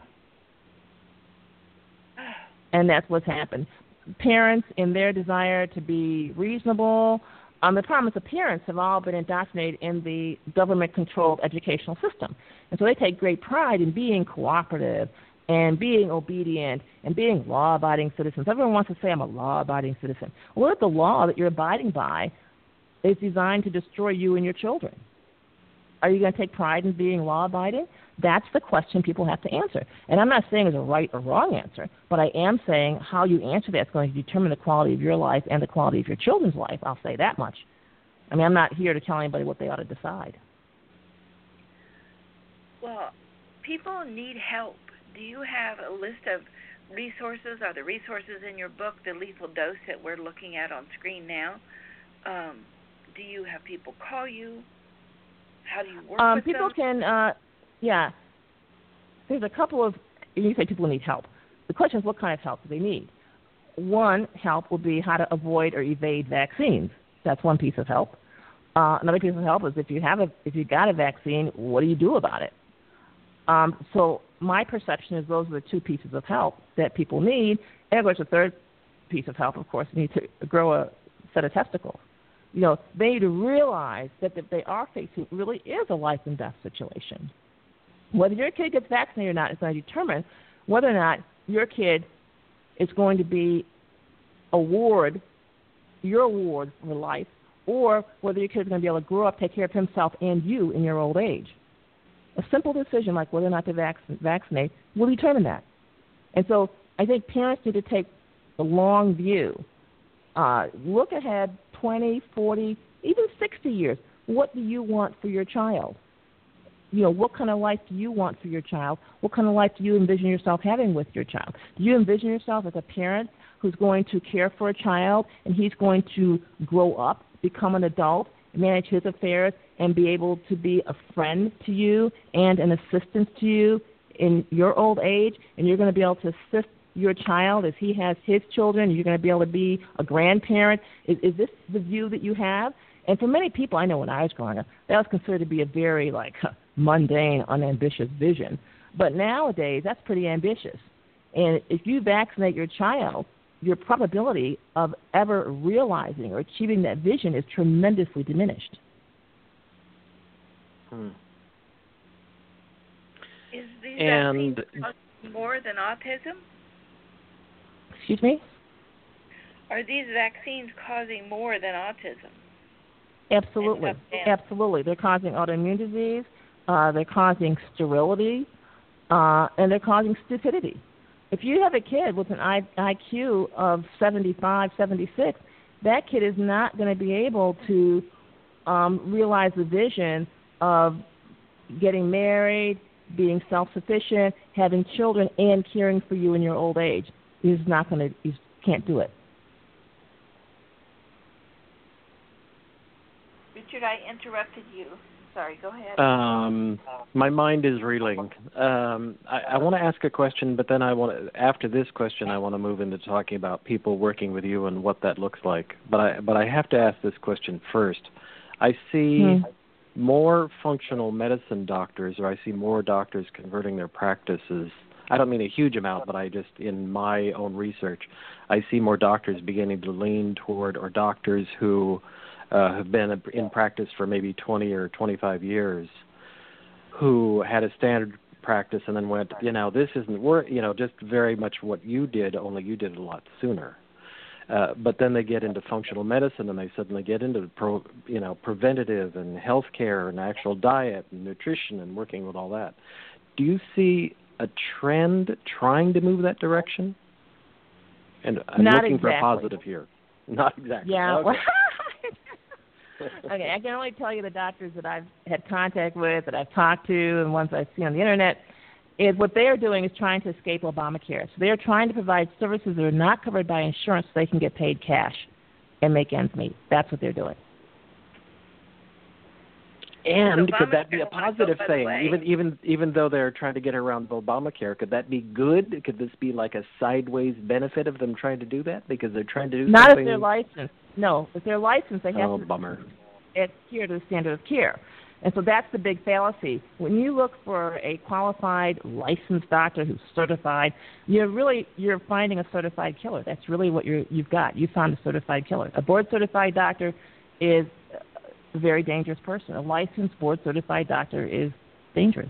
And that's what's happened. Parents, in their desire to be reasonable, um, the problem is the parents have all been indoctrinated in the government-controlled educational system. And so they take great pride in being cooperative and being obedient and being law-abiding citizens. Everyone wants to say, I'm a law-abiding citizen. What if the law that you're abiding by is designed to destroy you and your children? Are you going to take pride in being law-abiding? That's the question people have to answer. And I'm not saying there's a right or wrong answer, but I am saying how you answer that is going to determine the quality of your life and the quality of your children's life. I'll say that much. I mean, I'm not here to tell anybody what they ought to decide. Well, people need help. Do you have a list of resources? Are the resources in your book, The Lethal Dose, that we're looking at on screen now? Um, do you have people call you? How do you work um, with people them? can, uh, yeah. There's a couple of, you say people need help. The question is what kind of help do they need? One help would be how to avoid or evade vaccines. That's one piece of help. Uh, another piece of help is if you have a, if you got a vaccine, what do you do about it? Um, so my perception is those are the two pieces of help that people need. And of course, the third piece of help, of course, you need to grow a set of testicles. You know, they need to realize that if they are facing really is a life and death situation. Whether your kid gets vaccinated or not is going to determine whether or not your kid is going to be award your award for life, or whether your kid is going to be able to grow up, take care of himself and you in your old age. A simple decision like whether or not to vac- vaccinate will determine that. And so I think parents need to take the long view. Uh, look ahead twenty, forty, even sixty years. What do you want for your child? You know, what kind of life do you want for your child? What kind of life do you envision yourself having with your child? Do you envision yourself as a parent who's going to care for a child and he's going to grow up, become an adult, manage his affairs, and be able to be a friend to you and an assistance to you in your old age, and you're going to be able to assist your child as he has his children, you're going to be able to be a grandparent? Is, is this the view that you have? And for many people, I know when I was growing up, that was considered to be a very, like, mundane, unambitious vision. But nowadays, that's pretty ambitious. And if you vaccinate your child, your probability of ever realizing or achieving that vision is tremendously diminished. Hmm. Is these and vaccines more than autism? Excuse me? Are these vaccines causing more than autism? Absolutely. Absolutely. They're causing autoimmune disease, uh, they're causing sterility, uh, and they're causing stupidity. if you have a kid with an I Q of seventy-five, seventy-six, that kid is not going to be able to um, realize the vision of getting married, being self-sufficient, having children, and caring for you in your old age. He's not going to, he can't do it. Richard, I interrupted you. Sorry, go ahead. Um, my mind is reeling. Um, I, I want to ask a question, but then I want to, after this question, I want to move into talking about people working with you and what that looks like. But I, but I have to ask this question first. I see hmm. more functional medicine doctors, or I see more doctors converting their practices. I don't mean a huge amount, but I just, in my own research, I see more doctors beginning to lean toward, or doctors who Uh, have been in practice for maybe twenty or twenty-five years, who had a standard practice and then went, you know, this isn't work, you know, just very much what you did, only you did it a lot sooner. Uh, but then they get into functional medicine and they suddenly get into, pro, you know, preventative and health care and actual diet and nutrition and working with all that. Do you see a trend trying to move that direction? And I'm Not looking exactly. for a positive here. Not exactly. Yeah. Okay. Okay, I can only tell you the doctors that I've had contact with, that I've talked to, and ones I've seen on the internet, is what they are doing is trying to escape Obamacare. So they are trying to provide services that are not covered by insurance so they can get paid cash and make ends meet. That's what they're doing. And could that be a positive thing? Even even even though they're trying to get around Obamacare, could that be good? Could this be like a sideways benefit of them trying to do that because they're trying to do not something? Not if they're licensed. No, if they're licensed, they have oh, to bummer. adhere to the standard of care. And so that's the big fallacy. When you look for a qualified, licensed doctor who's certified, you're really you're finding a certified killer. That's really what you're, you've got. You found a certified killer. A board-certified doctor is a very dangerous person. A licensed, board-certified doctor is dangerous.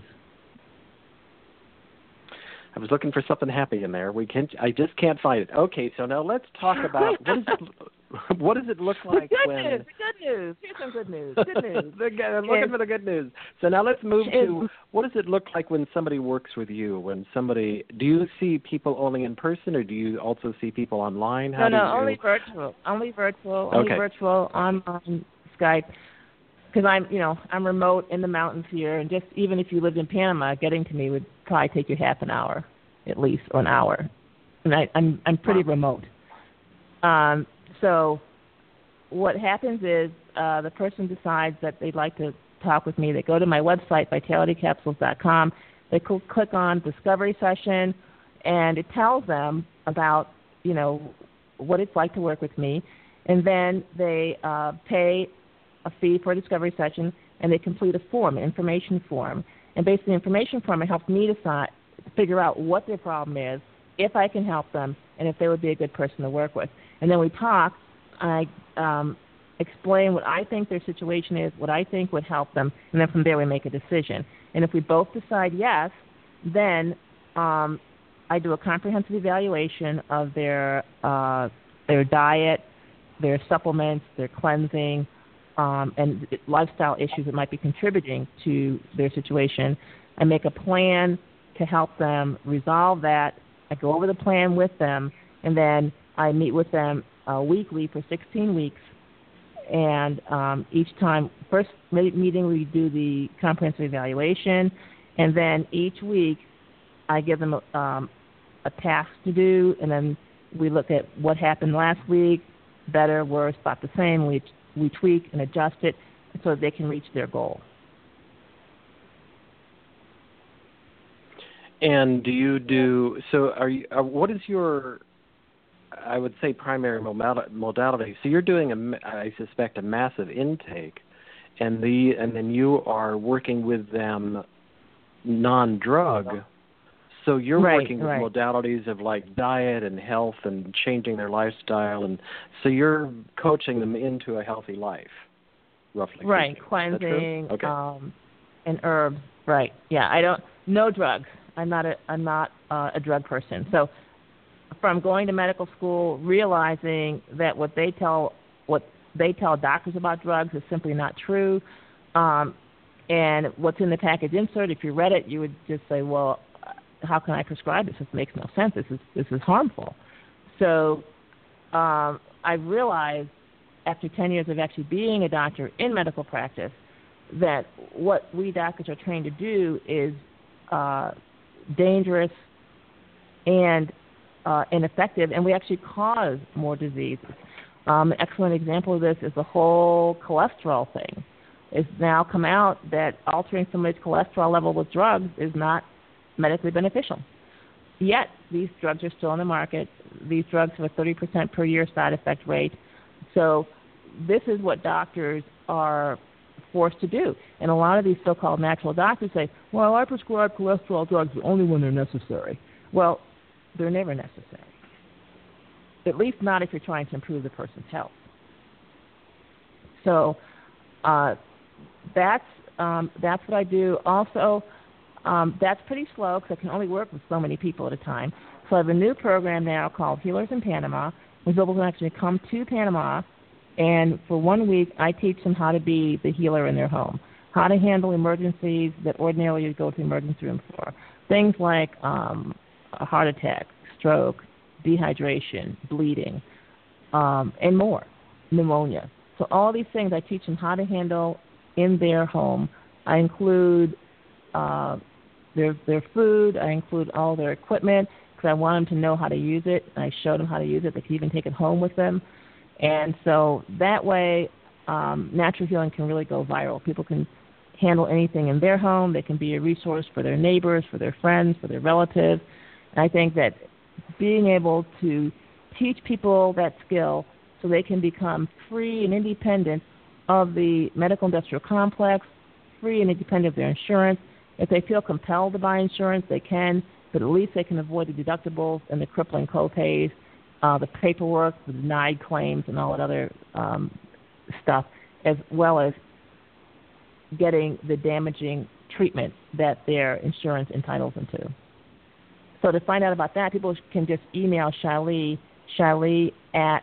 I was looking for something happy in there. We can. I just can't find it. Okay, so now let's talk about what does it, what does it look like the good when? News, the good news. Here's some good news. Good news. the good, I'm looking for the good news. So now let's move to what does it look like when somebody works with you? When somebody, do you see people only in person, or do you also see people online? How no, no, do you... only virtual. Only virtual. Okay. Only virtual. Online, Skype. Because I'm, you know, I'm remote in the mountains here, and just even if you lived in Panama, getting to me would probably take you half an hour, at least, or an hour. And I, I'm, I'm pretty wow. remote. Um, so, what happens is uh, the person decides that they'd like to talk with me. They go to my website, vitality capsules dot com. They cl- click on Discovery Session, and it tells them about, you know, what it's like to work with me, and then they uh, pay a fee for a discovery session, and they complete a form, an information form. And based on the information form, it helps me decide, figure out what their problem is, if I can help them, and if they would be a good person to work with. And then we talk. I um, explain what I think their situation is, what I think would help them, and then from there we make a decision. And if we both decide yes, then um, I do a comprehensive evaluation of their uh, their diet, their supplements, their cleansing, Um, and lifestyle issues that might be contributing to their situation. I make a plan to help them resolve that. I go over the plan with them, and then I meet with them uh, weekly for sixteen weeks. And um, each time, first meeting we do the comprehensive evaluation, and then each week I give them a, um, a task to do, and then we look at what happened last week, better, worse, about the same. We we tweak and adjust it so that they can reach their goal. And do you do, so are you, are, what is your, I would say, primary modality? So you're doing, a, I suspect, a massive intake, and the and then you are working with them non-drug. So you're right, working with right. modalities of like diet and health and changing their lifestyle, and so you're coaching them into a healthy life, roughly. Right, speaking. cleansing, okay. um, and herbs. Right. Yeah, I don't. No drugs. I'm not a. I'm not uh, a drug person. So, from going to medical school, realizing that what they tell what they tell doctors about drugs is simply not true, um, and what's in the package insert, if you read it, you would just say, well, how can I prescribe this? This makes no sense. This is this is harmful. So um, I realized after ten years of actually being a doctor in medical practice that what we doctors are trained to do is uh, dangerous and uh, ineffective, and we actually cause more diseases. Um, an excellent example of this is the whole cholesterol thing. It's now come out that altering somebody's cholesterol level with drugs is not medically beneficial. Yet, these drugs are still on the market. These drugs have a thirty percent per year side effect rate. So this is what doctors are forced to do. And a lot of these so-called natural doctors say, well, I prescribe cholesterol drugs only when they're necessary. Well, they're never necessary. At least not if you're trying to improve the person's health. So uh, that's um, that's what I do. Also, um, that's pretty slow because I can only work with so many people at a time. So I have a new program now called Healers in Panama, where people can actually come to Panama, and for one week I teach them how to be the healer in their home, how to handle emergencies that ordinarily you go to the emergency room for. Things like um, a heart attack, stroke, dehydration, bleeding, um, and more, pneumonia. So all these things I teach them how to handle in their home. I include uh, their their food. I include all their equipment because I want them to know how to use it. I show them how to use it. They can even take it home with them. And so that way, um, natural healing can really go viral. People can handle anything in their home. They can be a resource for their neighbors, for their friends, for their relatives. And I think that being able to teach people that skill so they can become free and independent of the medical industrial complex, free and independent of their insurance. If they feel compelled to buy insurance, they can, but at least they can avoid the deductibles and the crippling co-pays, uh, the paperwork, the denied claims, and all that other um, stuff, as well as getting the damaging treatment that their insurance entitles them to. So to find out about that, people can just email Shiley, Shiley at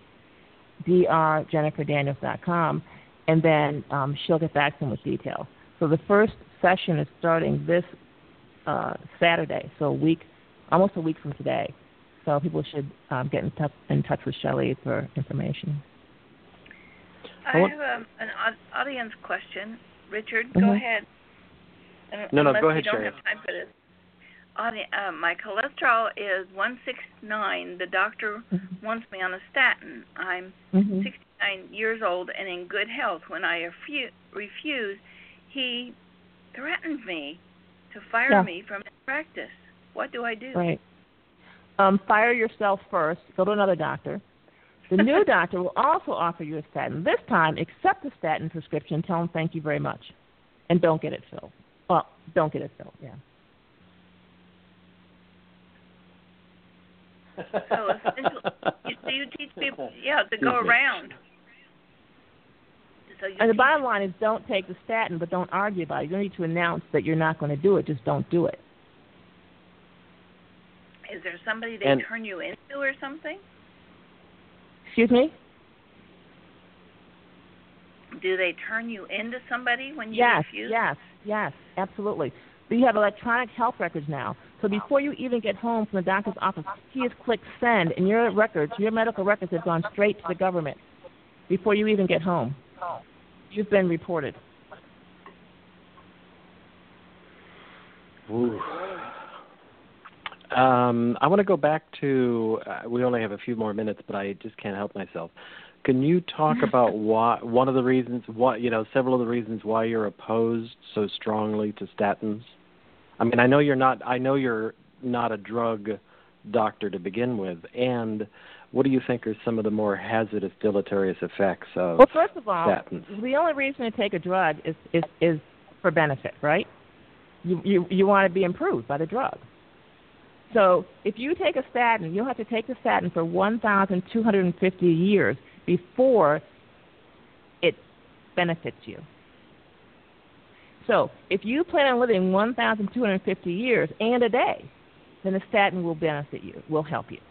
d r jennifer daniels dot com, and then um, she'll get back to them with details. So the first session is starting this uh, Saturday, so a week, almost a week from today. So people should um, get in touch, in touch with Shiley for information. I have um, an audience question. Richard, go mm-hmm. ahead. No, no, Unless go ahead, you don't Sherry. have time for this. Uh, my cholesterol is one sixty-nine. The doctor mm-hmm. wants me on a statin. I'm mm-hmm. sixty-nine years old and in good health. When I refu- refuse, he threatened me to fire yeah. me from his practice. What do I do? Right. Um, fire yourself first. Go to another doctor. The new doctor will also offer you a statin. This time, accept the statin prescription. Tell him thank you very much, and don't get it filled. Well, don't get it filled. Yeah. So essentially, you, so you teach people, yeah, to go around. So you and the teach, bottom line is don't take the statin, but don't argue about it. You don't need to announce that you're not going to do it. Just don't do it. Is there somebody they and, turn you into or something? Excuse me? Do they turn you into somebody when you yes, refuse? Yes, yes, absolutely. But you have electronic health records now. So before you even get home from the doctor's office, he has clicked send, and your records, your medical records have gone straight to the government before you even get home. You've been reported. Ooh. Um, I want to go back to, uh, we only have a few more minutes, but I just can't help myself. Can you talk about why, one of the reasons, why, you know, several of the reasons why you're opposed so strongly to statins? I mean, I know you're not, I know you're not a drug doctor to begin with, and what do you think are some of the more hazardous, deleterious effects of Well, first of all, statins? The only reason to take a drug is, is, is for benefit, right? You, you, you want to be improved by the drug. So if you take a statin, you'll have to take the statin for one thousand two hundred fifty years before it benefits you. So if you plan on living one thousand two hundred fifty years and a day, then the statin will benefit you, will help you.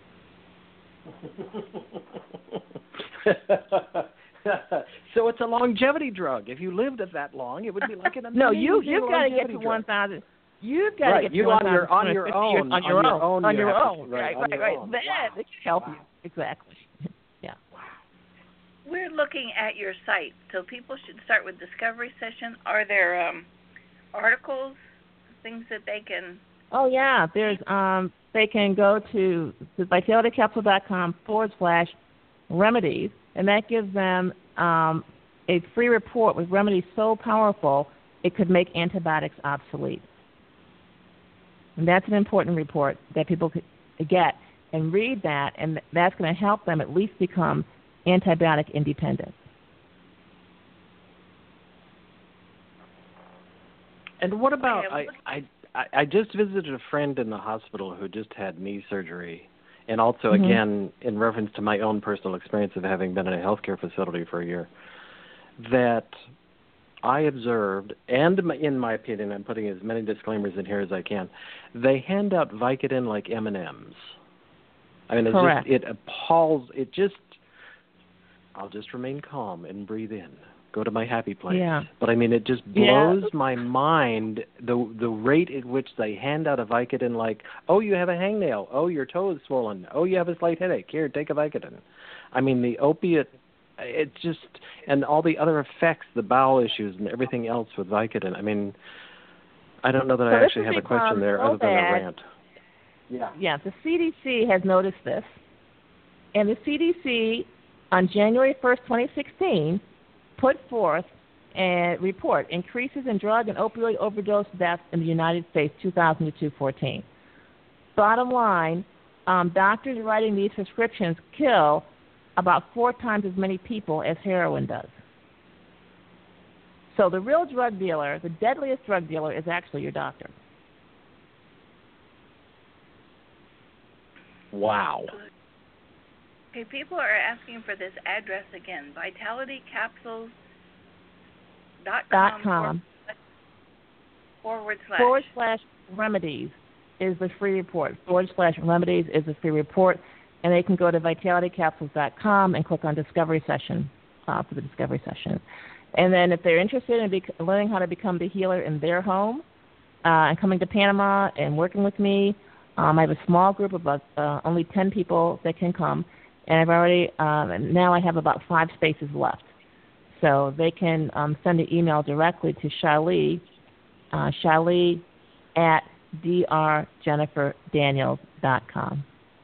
So it's a longevity drug. If you lived it that long, it would be like an amazing No, you, you've got to get to drug. one thousand. You've got right. to get you on your on your own on your own own on your own own. to, right, right, on right, your right. own. Then Wow. it can help wow. you. Exactly. Yeah. We're looking at your site, so people should start with Discovery Session. Are there um, articles, things that they can? Oh yeah, there's um. They can go to vitalitycapsule.com forward slash remedies, and that gives them um, a free report with remedies so powerful it could make antibiotics obsolete. And that's an important report that people could get and read that, and that's going to help them at least become antibiotic independent. And what about Okay, I, I I just visited a friend in the hospital who just had knee surgery, and also Mm-hmm. again in reference to my own personal experience of having been in a healthcare facility for a year, that I observed, and in my opinion, I'm putting as many disclaimers in here as I can, they hand out Vicodin like M and M's. I mean, it Correct. just it appalls. It just I'll just remain calm and breathe in. Go to my happy place. Yeah. But I mean, it just blows yeah. my mind the the rate at which they hand out a Vicodin like, oh, you have a hangnail. Oh, your toe is swollen. Oh, you have a slight headache. Here, take a Vicodin. I mean, the opiate, it just, and all the other effects, the bowel issues and everything else with Vicodin. I mean, I don't know that so I actually have a become question there so other than bad. a rant. Yeah. Yeah, the C D C has noticed this, and the C D C on January first, twenty sixteen, put forth a report, increases in drug and opioid overdose deaths in the United States, two thousand to two thousand fourteen. Bottom line, um, doctors writing these prescriptions kill about four times as many people as heroin does. So the real drug dealer, the deadliest drug dealer, is actually your doctor. Wow. Okay, people are asking for this address again, vitalitycapsules dot com Dot com. forward slash. Forward slash remedies is the free report. Forward slash remedies is the free report, and they can go to vitality capsules dot com and click on Discovery Session uh, for the Discovery Session. And then if they're interested in bec- learning how to become the healer in their home uh, and coming to Panama and working with me, um, I have a small group of about, uh, only ten people that can come. And I've already, um, now I have about five spaces left. So they can um, send an email directly to Shalee, uh, Shalee at d r jennifer daniels dot com.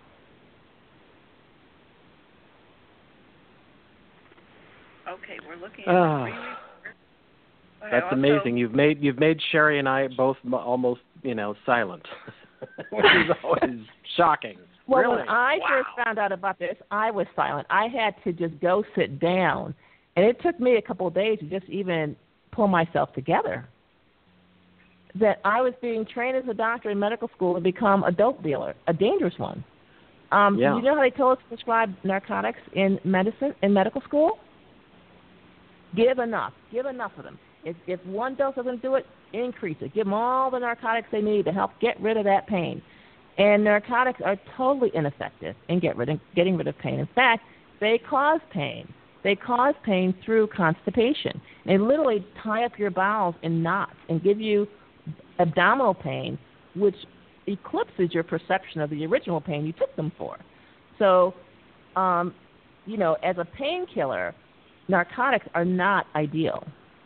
Okay, we're looking at Uh, the free report. But I that's also, amazing. You've made you've made Sherry and I both m- almost you know silent, which is always shocking. Well, really? when I wow. first found out about this, I was silent. I had to just go sit down, and it took me a couple of days to just even pull myself together. That I was being trained as a doctor in medical school to become a dope dealer, a dangerous one. Um, Yeah. You know how they told us to prescribe narcotics in medicine, in medical school? Give enough. Give enough of them. If, if one dose doesn't do it, increase it. Give them all the narcotics they need to help get rid of that pain. And narcotics are totally ineffective in get rid of, getting rid of pain. In fact, they cause pain. They cause pain through constipation. They literally tie up your bowels in knots and give you abdominal pain, which eclipses your perception of the original pain you took them for. So, um, you know, as a painkiller, narcotics are not ideal.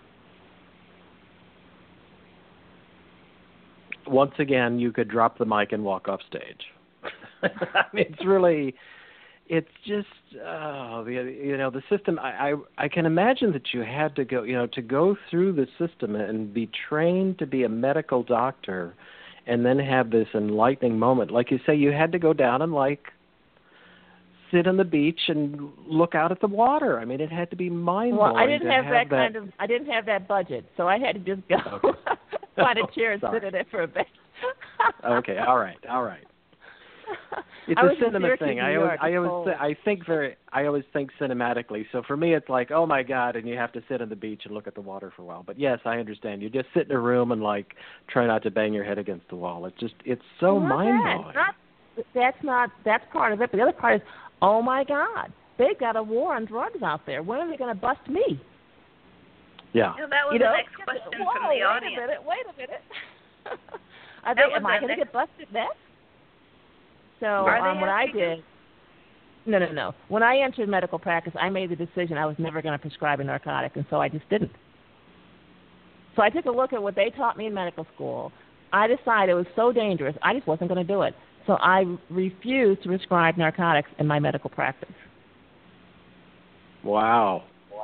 Once again, you could drop the mic and walk off stage. I mean, it's really, it's just, uh, the, you know, the system. I, I I can imagine that you had to go, you know, to go through the system and be trained to be a medical doctor, and then have this enlightening moment. Like you say, you had to go down and like sit on the beach and look out at the water. I mean, it had to be mind-blowing. Well, I didn't to have, have that, that kind of. I didn't have that budget, so I had to just go Okay. find a chair and Sorry. sit in it for a bit. Okay, all right, all right. It's I a was in cinema Syracuse, thing. New I always, York. I It's always, cold. th- I think very, I always think cinematically. So for me, it's like, oh my God, and you have to sit on the beach and look at the water for a while. But yes, I understand. You just sit in a room and like try not to bang your head against the wall. It's just, it's so Well, not mind that. blowing. Not, that's not. That's part of it. But the other part is, oh my God, they've got a war on drugs out there. When are they going to bust me? Yeah. You know, that was You know? the next question Whoa, from the wait audience. a minute. Wait a minute. Are they, am I going to get busted next? So um, what I did, no, no, no. When I entered medical practice, I made the decision I was never going to prescribe a narcotic, and so I just didn't. So I took a look at what they taught me in medical school. I decided it was so dangerous, I just wasn't going to do it. So I refused to prescribe narcotics in my medical practice. Wow.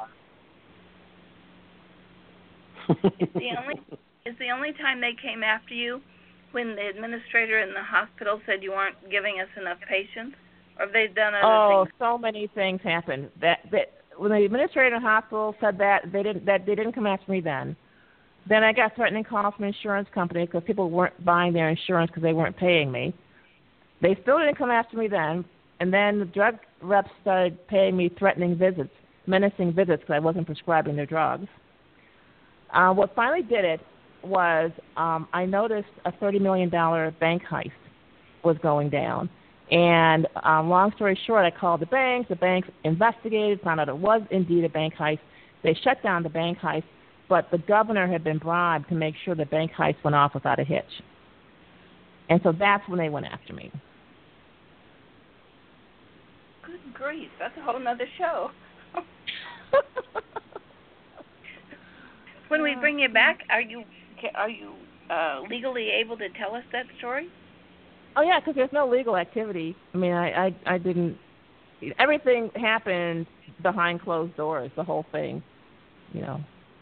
It's the only it's the only time they came after you when the administrator in the hospital said you aren't giving us enough patients, or have they done other oh, things? Oh, so many things happened. That that when the administrator in the hospital said that, they didn't that they didn't come after me then. Then I got threatening calls from insurance companies because people weren't buying their insurance because they weren't paying me. They still didn't come after me then, and then the drug reps started paying me threatening visits, menacing visits because I wasn't prescribing their drugs. Uh, what finally did it was um, I noticed a thirty million dollars bank heist was going down. And um, long story short, I called the banks. The banks investigated, found out it was indeed a bank heist. They shut down the bank heist, but the governor had been bribed to make sure the bank heist went off without a hitch. And so that's when they went after me. Good grief, that's a whole other show. When we bring you back, are you are you uh, legally able to tell us that story? Oh yeah, because there's no legal activity. I mean, I, I I didn't. Everything happened behind closed doors. The whole thing, you know.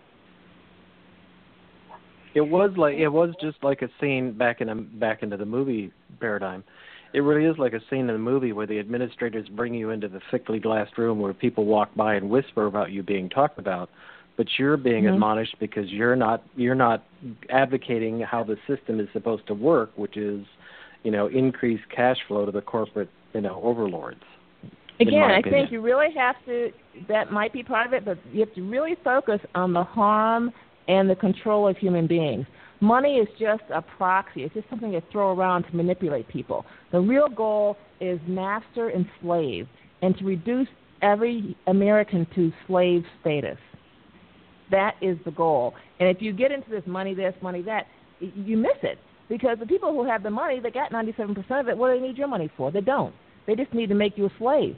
It was like it was just like a scene back in a, back into the movie paradigm. It really is like a scene in a movie where the administrators bring you into the thickly glassed room where people walk by and whisper about you being talked about, but you're being mm-hmm. admonished because you're not you're not advocating how the system is supposed to work, which is, you know, increase cash flow to the corporate, you know, overlords. Again, I think you really have to. That might be part of it, but you have to really focus on the harm and the control of human beings. Money is just a proxy. It's just something to throw around to manipulate people. The real goal is master and slave, and to reduce every American to slave status. That is the goal. And if you get into this money this, money that, you miss it. Because the people who have the money, they got ninety-seven percent of it. What do they need your money for? They don't. They just need to make you a slave.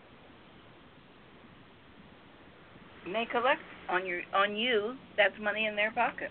And they collect on your on you. That's money in their pocket.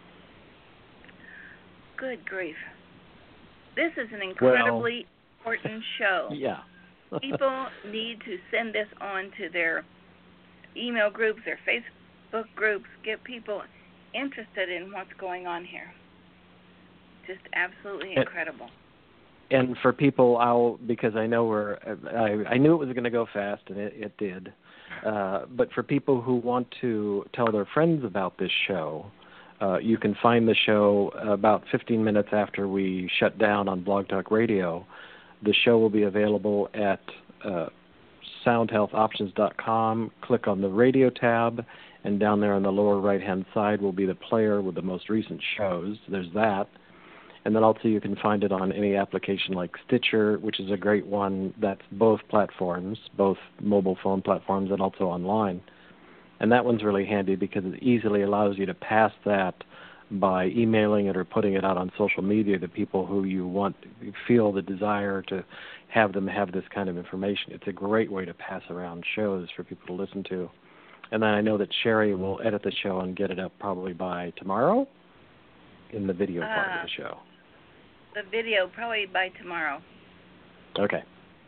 Good grief. This is an incredibly well, important show. Yeah. People need to send this on to their email groups, their Facebook groups, get people interested in what's going on here. Just absolutely incredible. And, and for people, I'll because I know we're, I, I knew it was going to go fast, and it, it did. Uh, but for people who want to tell their friends about this show, uh, you can find the show about fifteen minutes after we shut down on Blog Talk Radio. The show will be available at uh, sound health options dot com. Click on the radio tab, and down there on the lower right-hand side will be the player with the most recent shows. There's that. And then also you can find it on any application like Stitcher, which is a great one. That's both platforms, both mobile phone platforms and also online. And that one's really handy because it easily allows you to pass that by emailing it or putting it out on social media to people who you want, feel the desire to have them have this kind of information. It's a great way to pass around shows for people to listen to. And then I know that Sherry will edit the show and get it up probably by tomorrow in the video uh, part of the show. The video probably by tomorrow. Okay.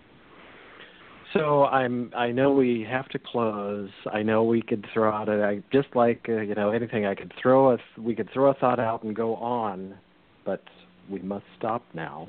So I'm. I know we have to close. I know we could throw out a I, just like uh, you know anything. I could throw a we could throw a thought out and go on, but we must stop now.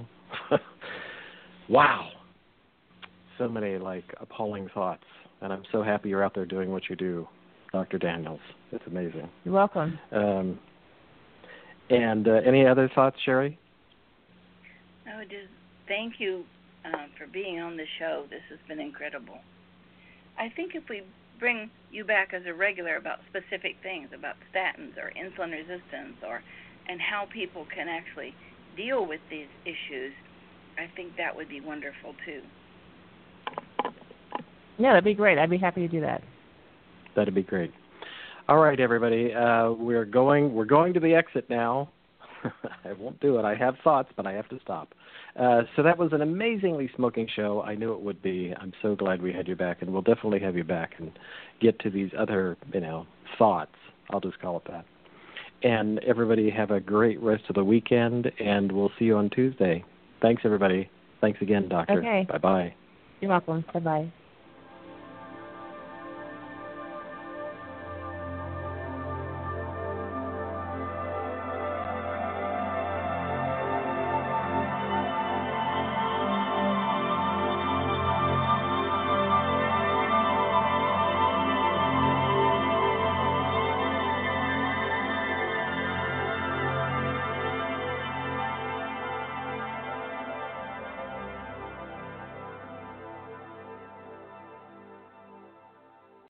Wow, so many like appalling thoughts, and I'm so happy you're out there doing what you do, Doctor Daniels. It's amazing. You're welcome. Um, and uh, any other thoughts, Sherry? I would just thank you uh, for being on the show. This has been incredible. I think if we bring you back as a regular about specific things, about statins or insulin resistance, or and how people can actually deal with these issues, I think that would be wonderful too. Yeah, that'd be great. I'd be happy to do that. That'd be great. All right, everybody. Uh, we're going. We're going to the exit now. I won't do it. I have thoughts, but I have to stop. Uh, so that was an amazingly smoking show. I knew it would be. I'm so glad we had you back, and we'll definitely have you back and get to these other, you know, thoughts. I'll just call it that. And everybody have a great rest of the weekend, and we'll see you on Tuesday. Thanks, everybody. Thanks again, Doctor. Okay. Bye-bye. You're welcome. Bye-bye.